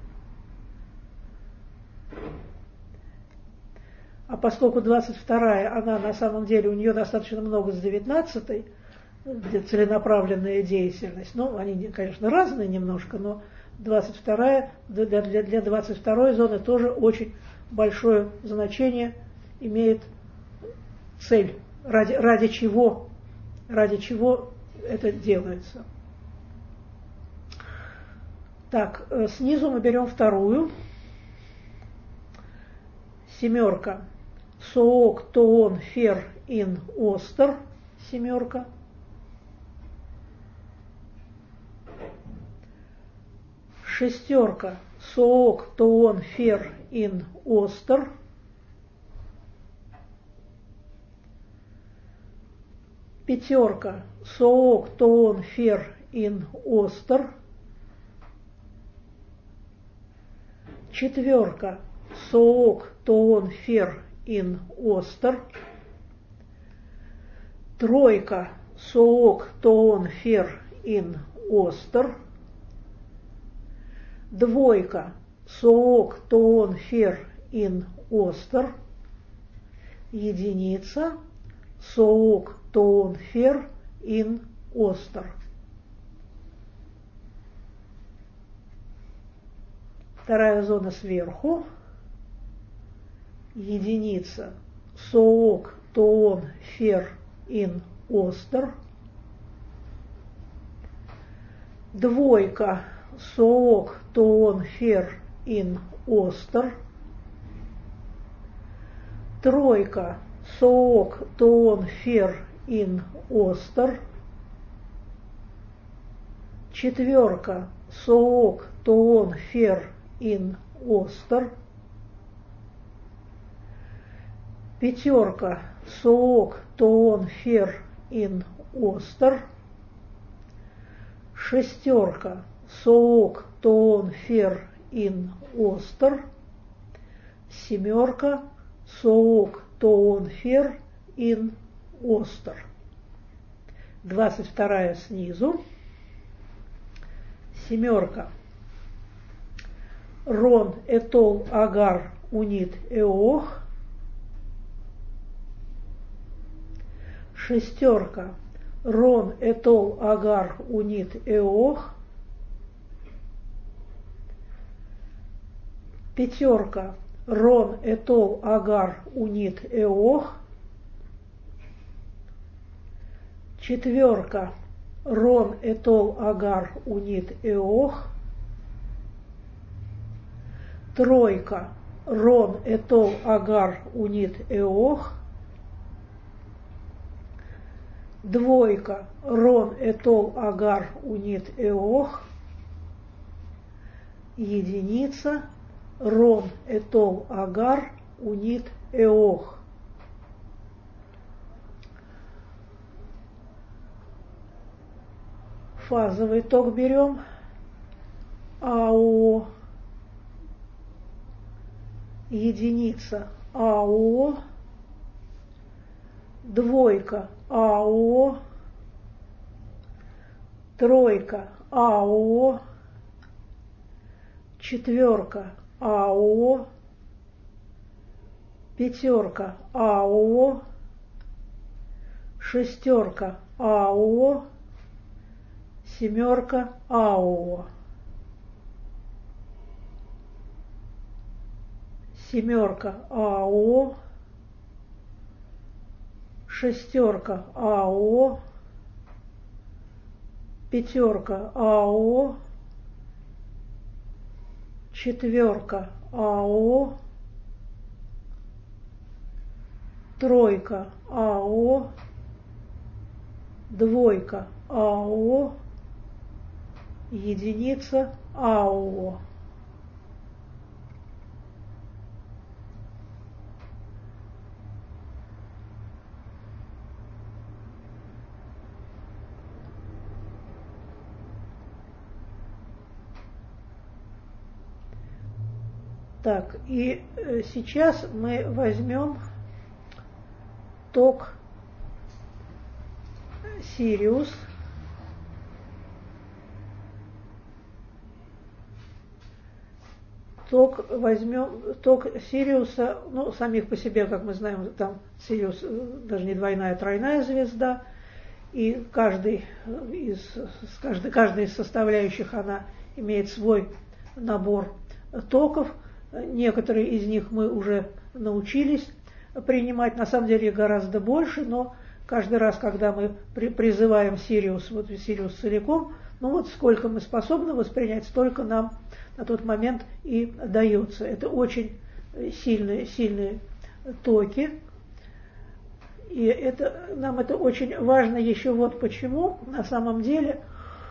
А поскольку 22-я, она на самом деле, у нее достаточно много с 19-й, где целенаправленная деятельность, ну, они, конечно, разные немножко, но 22-я, для 22-й зоны тоже очень большое значение имеет цель, ради чего это делается. Так, снизу мы берем вторую. Семерка. Соок, тоон, фер, ин, остер. Семерка. Шестерка. Соок, тоон, фер, ин, остер. Пятерка. Соок, тоон, фер, ин, остер. Четверка. соок тоон фер ин остер. Тройка соок тоон фер ин остер. Двойка соок тоон фер ин остер. Единица соок тоон фер ин остер. Вторая зона сверху. Единица соок тоон фер ин остер. Двойка соок тоон фер ин остер. Тройка соок тоон фер ин остер. Четверка соок тоон фер ин остер. Пятерка соок тоон фер ин остер. Шестерка соок тоон фер ин остер. Семерка соок тоон фер ин остер. 22 снизу. Семерка. Рон этол агар унит эох. Шестерка. Рон этол агар унит эох. Пятерка. Рон этол агар унит эох. Четверка. Рон этол агар унит эох. Тройка. Рон этол агар унит эох. Двойка. Рон этол агар унит эох. Единица. Рон этол агар унит эох. Фазовый ток берем. АО. Единица АО. Двойка АО. Тройка АО. Четверка АО. Пятерка АО. Шестерка АО. Семерка АО. Семерка АО. Шестерка АО. Пятерка АО. Четверка АО. Тройка АО. Двойка АО. Единица АО. Так, и сейчас мы возьмем ток Сириус. Возьмем ток Сириуса, ну, самих по себе, как мы знаем, там Сириус даже не двойная, а тройная звезда, и каждая из составляющих она имеет свой набор токов. Некоторые из них мы уже научились принимать, на самом деле гораздо больше, но каждый раз, когда мы призываем Сириус, вот Сириус целиком, ну вот сколько мы способны воспринять, столько нам на тот момент и дается. Это очень сильные токи. И нам это очень важно еще вот почему. На самом деле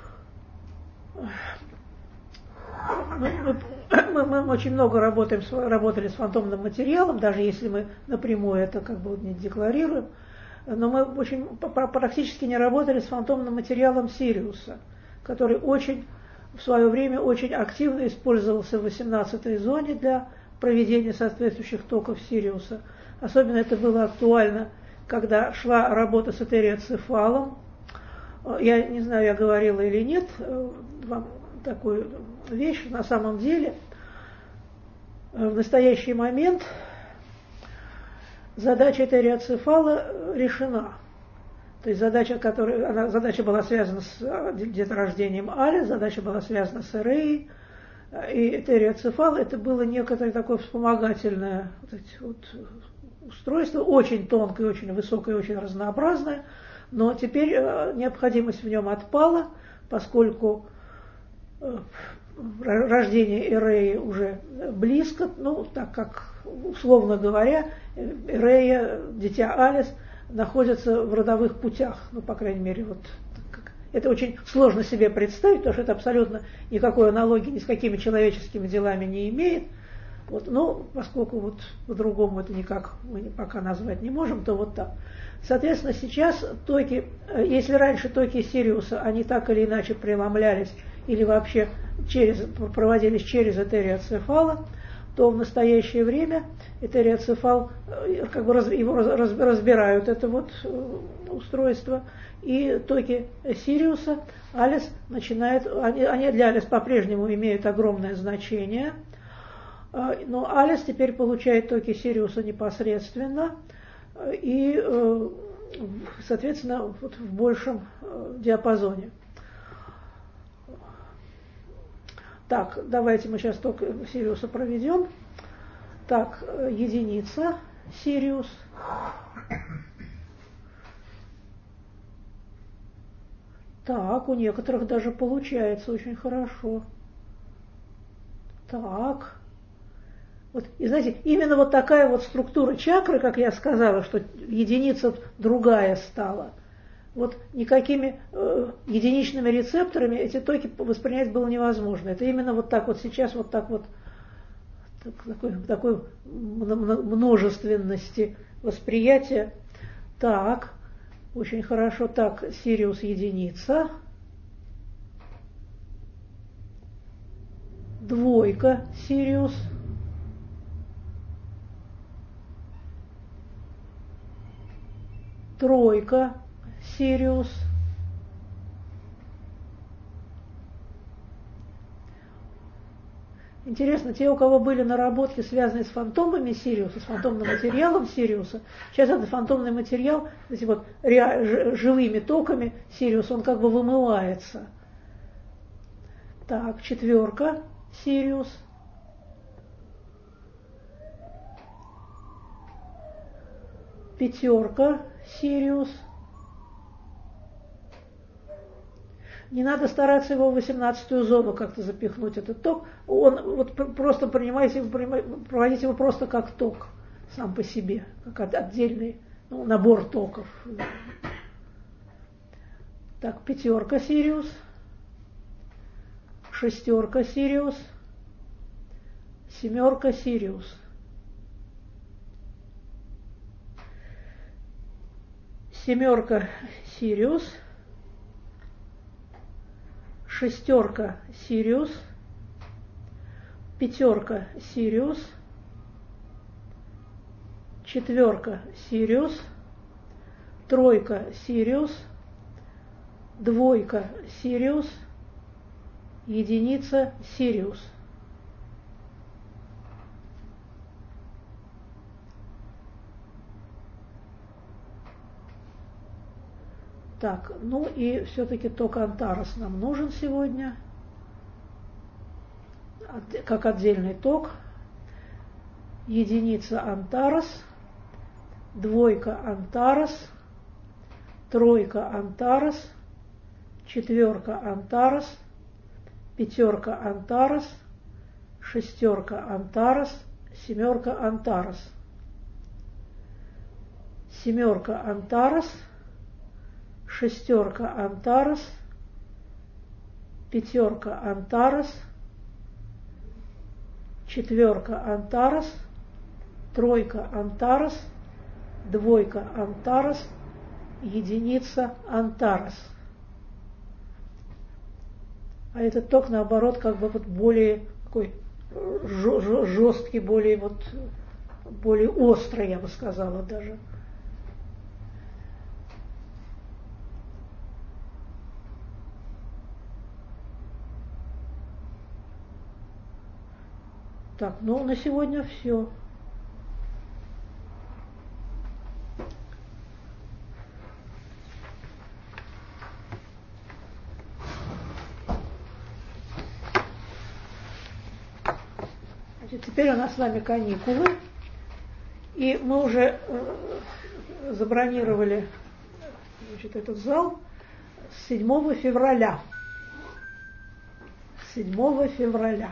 мы очень много работали с фантомным материалом, даже если мы напрямую это как бы не декларируем, но мы практически не работали с фантомным материалом Сириуса, который в свое время очень активно использовался в 18-й зоне для проведения соответствующих токов Сириуса. Особенно это было актуально, когда шла работа с этериоцефалом. Я не знаю, я говорила или нет вам такую вещь. На самом деле, в настоящий момент задача этериоцефала решена. То есть задача была связана с деторождением Алис, задача была связана с Эреей, и этериоцефал это было некоторое такое вспомогательное устройство, очень тонкое, очень высокое, очень разнообразное, но теперь необходимость в нем отпала, поскольку рождение Эреи уже близко, так как, условно говоря, Эрея, дитя Алис, находится в родовых путях, по крайней мере, это очень сложно себе представить, потому что это абсолютно никакой аналогии ни с какими человеческими делами не имеет. Поскольку по-другому это никак мы пока назвать не можем, то так. Соответственно, сейчас токи, если раньше токи Сириуса, они так или иначе преломлялись или вообще проводились через этериоцефала, то в настоящее время этериоцефал, его разбирают, это устройство, и токи Сириуса, Алис они для Алис по-прежнему имеют огромное значение, но Алис теперь получает токи Сириуса непосредственно, и, соответственно, в большем диапазоне. Так, давайте мы сейчас ток Сириуса проведем. Так, единица Сириус. Так, у некоторых даже получается очень хорошо. Так. И знаете, именно такая структура чакры, как я сказала, что единица другая стала. Никакими единичными рецепторами эти токи воспринять было невозможно. Это именно сейчас такой множественности восприятия. Так, очень хорошо. Так, Сириус единица. Двойка Сириус. Тройка Сириус. Интересно, те, у кого были наработки, связанные с фантомами Сириуса, с фантомным материалом Сириуса, сейчас этот фантомный материал, живыми токами Сириуса, он вымывается. Так, четверка Сириус. Пятерка Сириус. Не надо стараться его в 18-ю зону как-то запихнуть, этот ток. Он просто проводите его просто как ток сам по себе, как отдельный набор токов. Так, пятерка Сириус. Шестерка Сириус. Семерка Сириус. Семерка Сириус. Шестерка Сириус. Пятерка Сириус. Четверка Сириус. Тройка Сириус. Двойка Сириус. Единица Сириус. Так, и все-таки ток Антарес нам нужен сегодня, как отдельный ток. Единица Антарес, двойка Антарес, тройка Антарес, четверка Антарес, пятерка Антарес, шестерка Антарес, семерка Антарес. Семерка Антарес, шестерка Антарес, пятерка Антарес, четверка Антарес, тройка Антарес, двойка Антарес, единица Антарес. А этот ток, наоборот, более такой жесткий, более острый, я бы сказала даже. Так, ну на сегодня все. Теперь у нас с вами каникулы, и мы уже забронировали, значит, этот зал с 7 февраля. 7 февраля.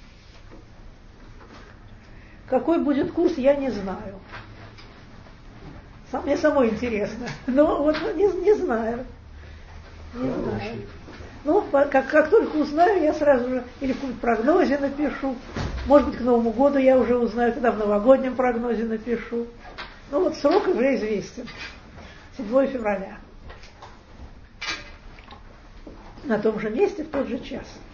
Какой будет курс, я не знаю. Мне самой интересно. Но вот не знаю. Не знаю. Ну, как только узнаю, я сразу же или в каком-то прогнозе напишу. Может быть, к Новому году я уже узнаю, когда в новогоднем прогнозе напишу. Ну вот срок уже известен. 7 февраля. На том же месте, в тот же час.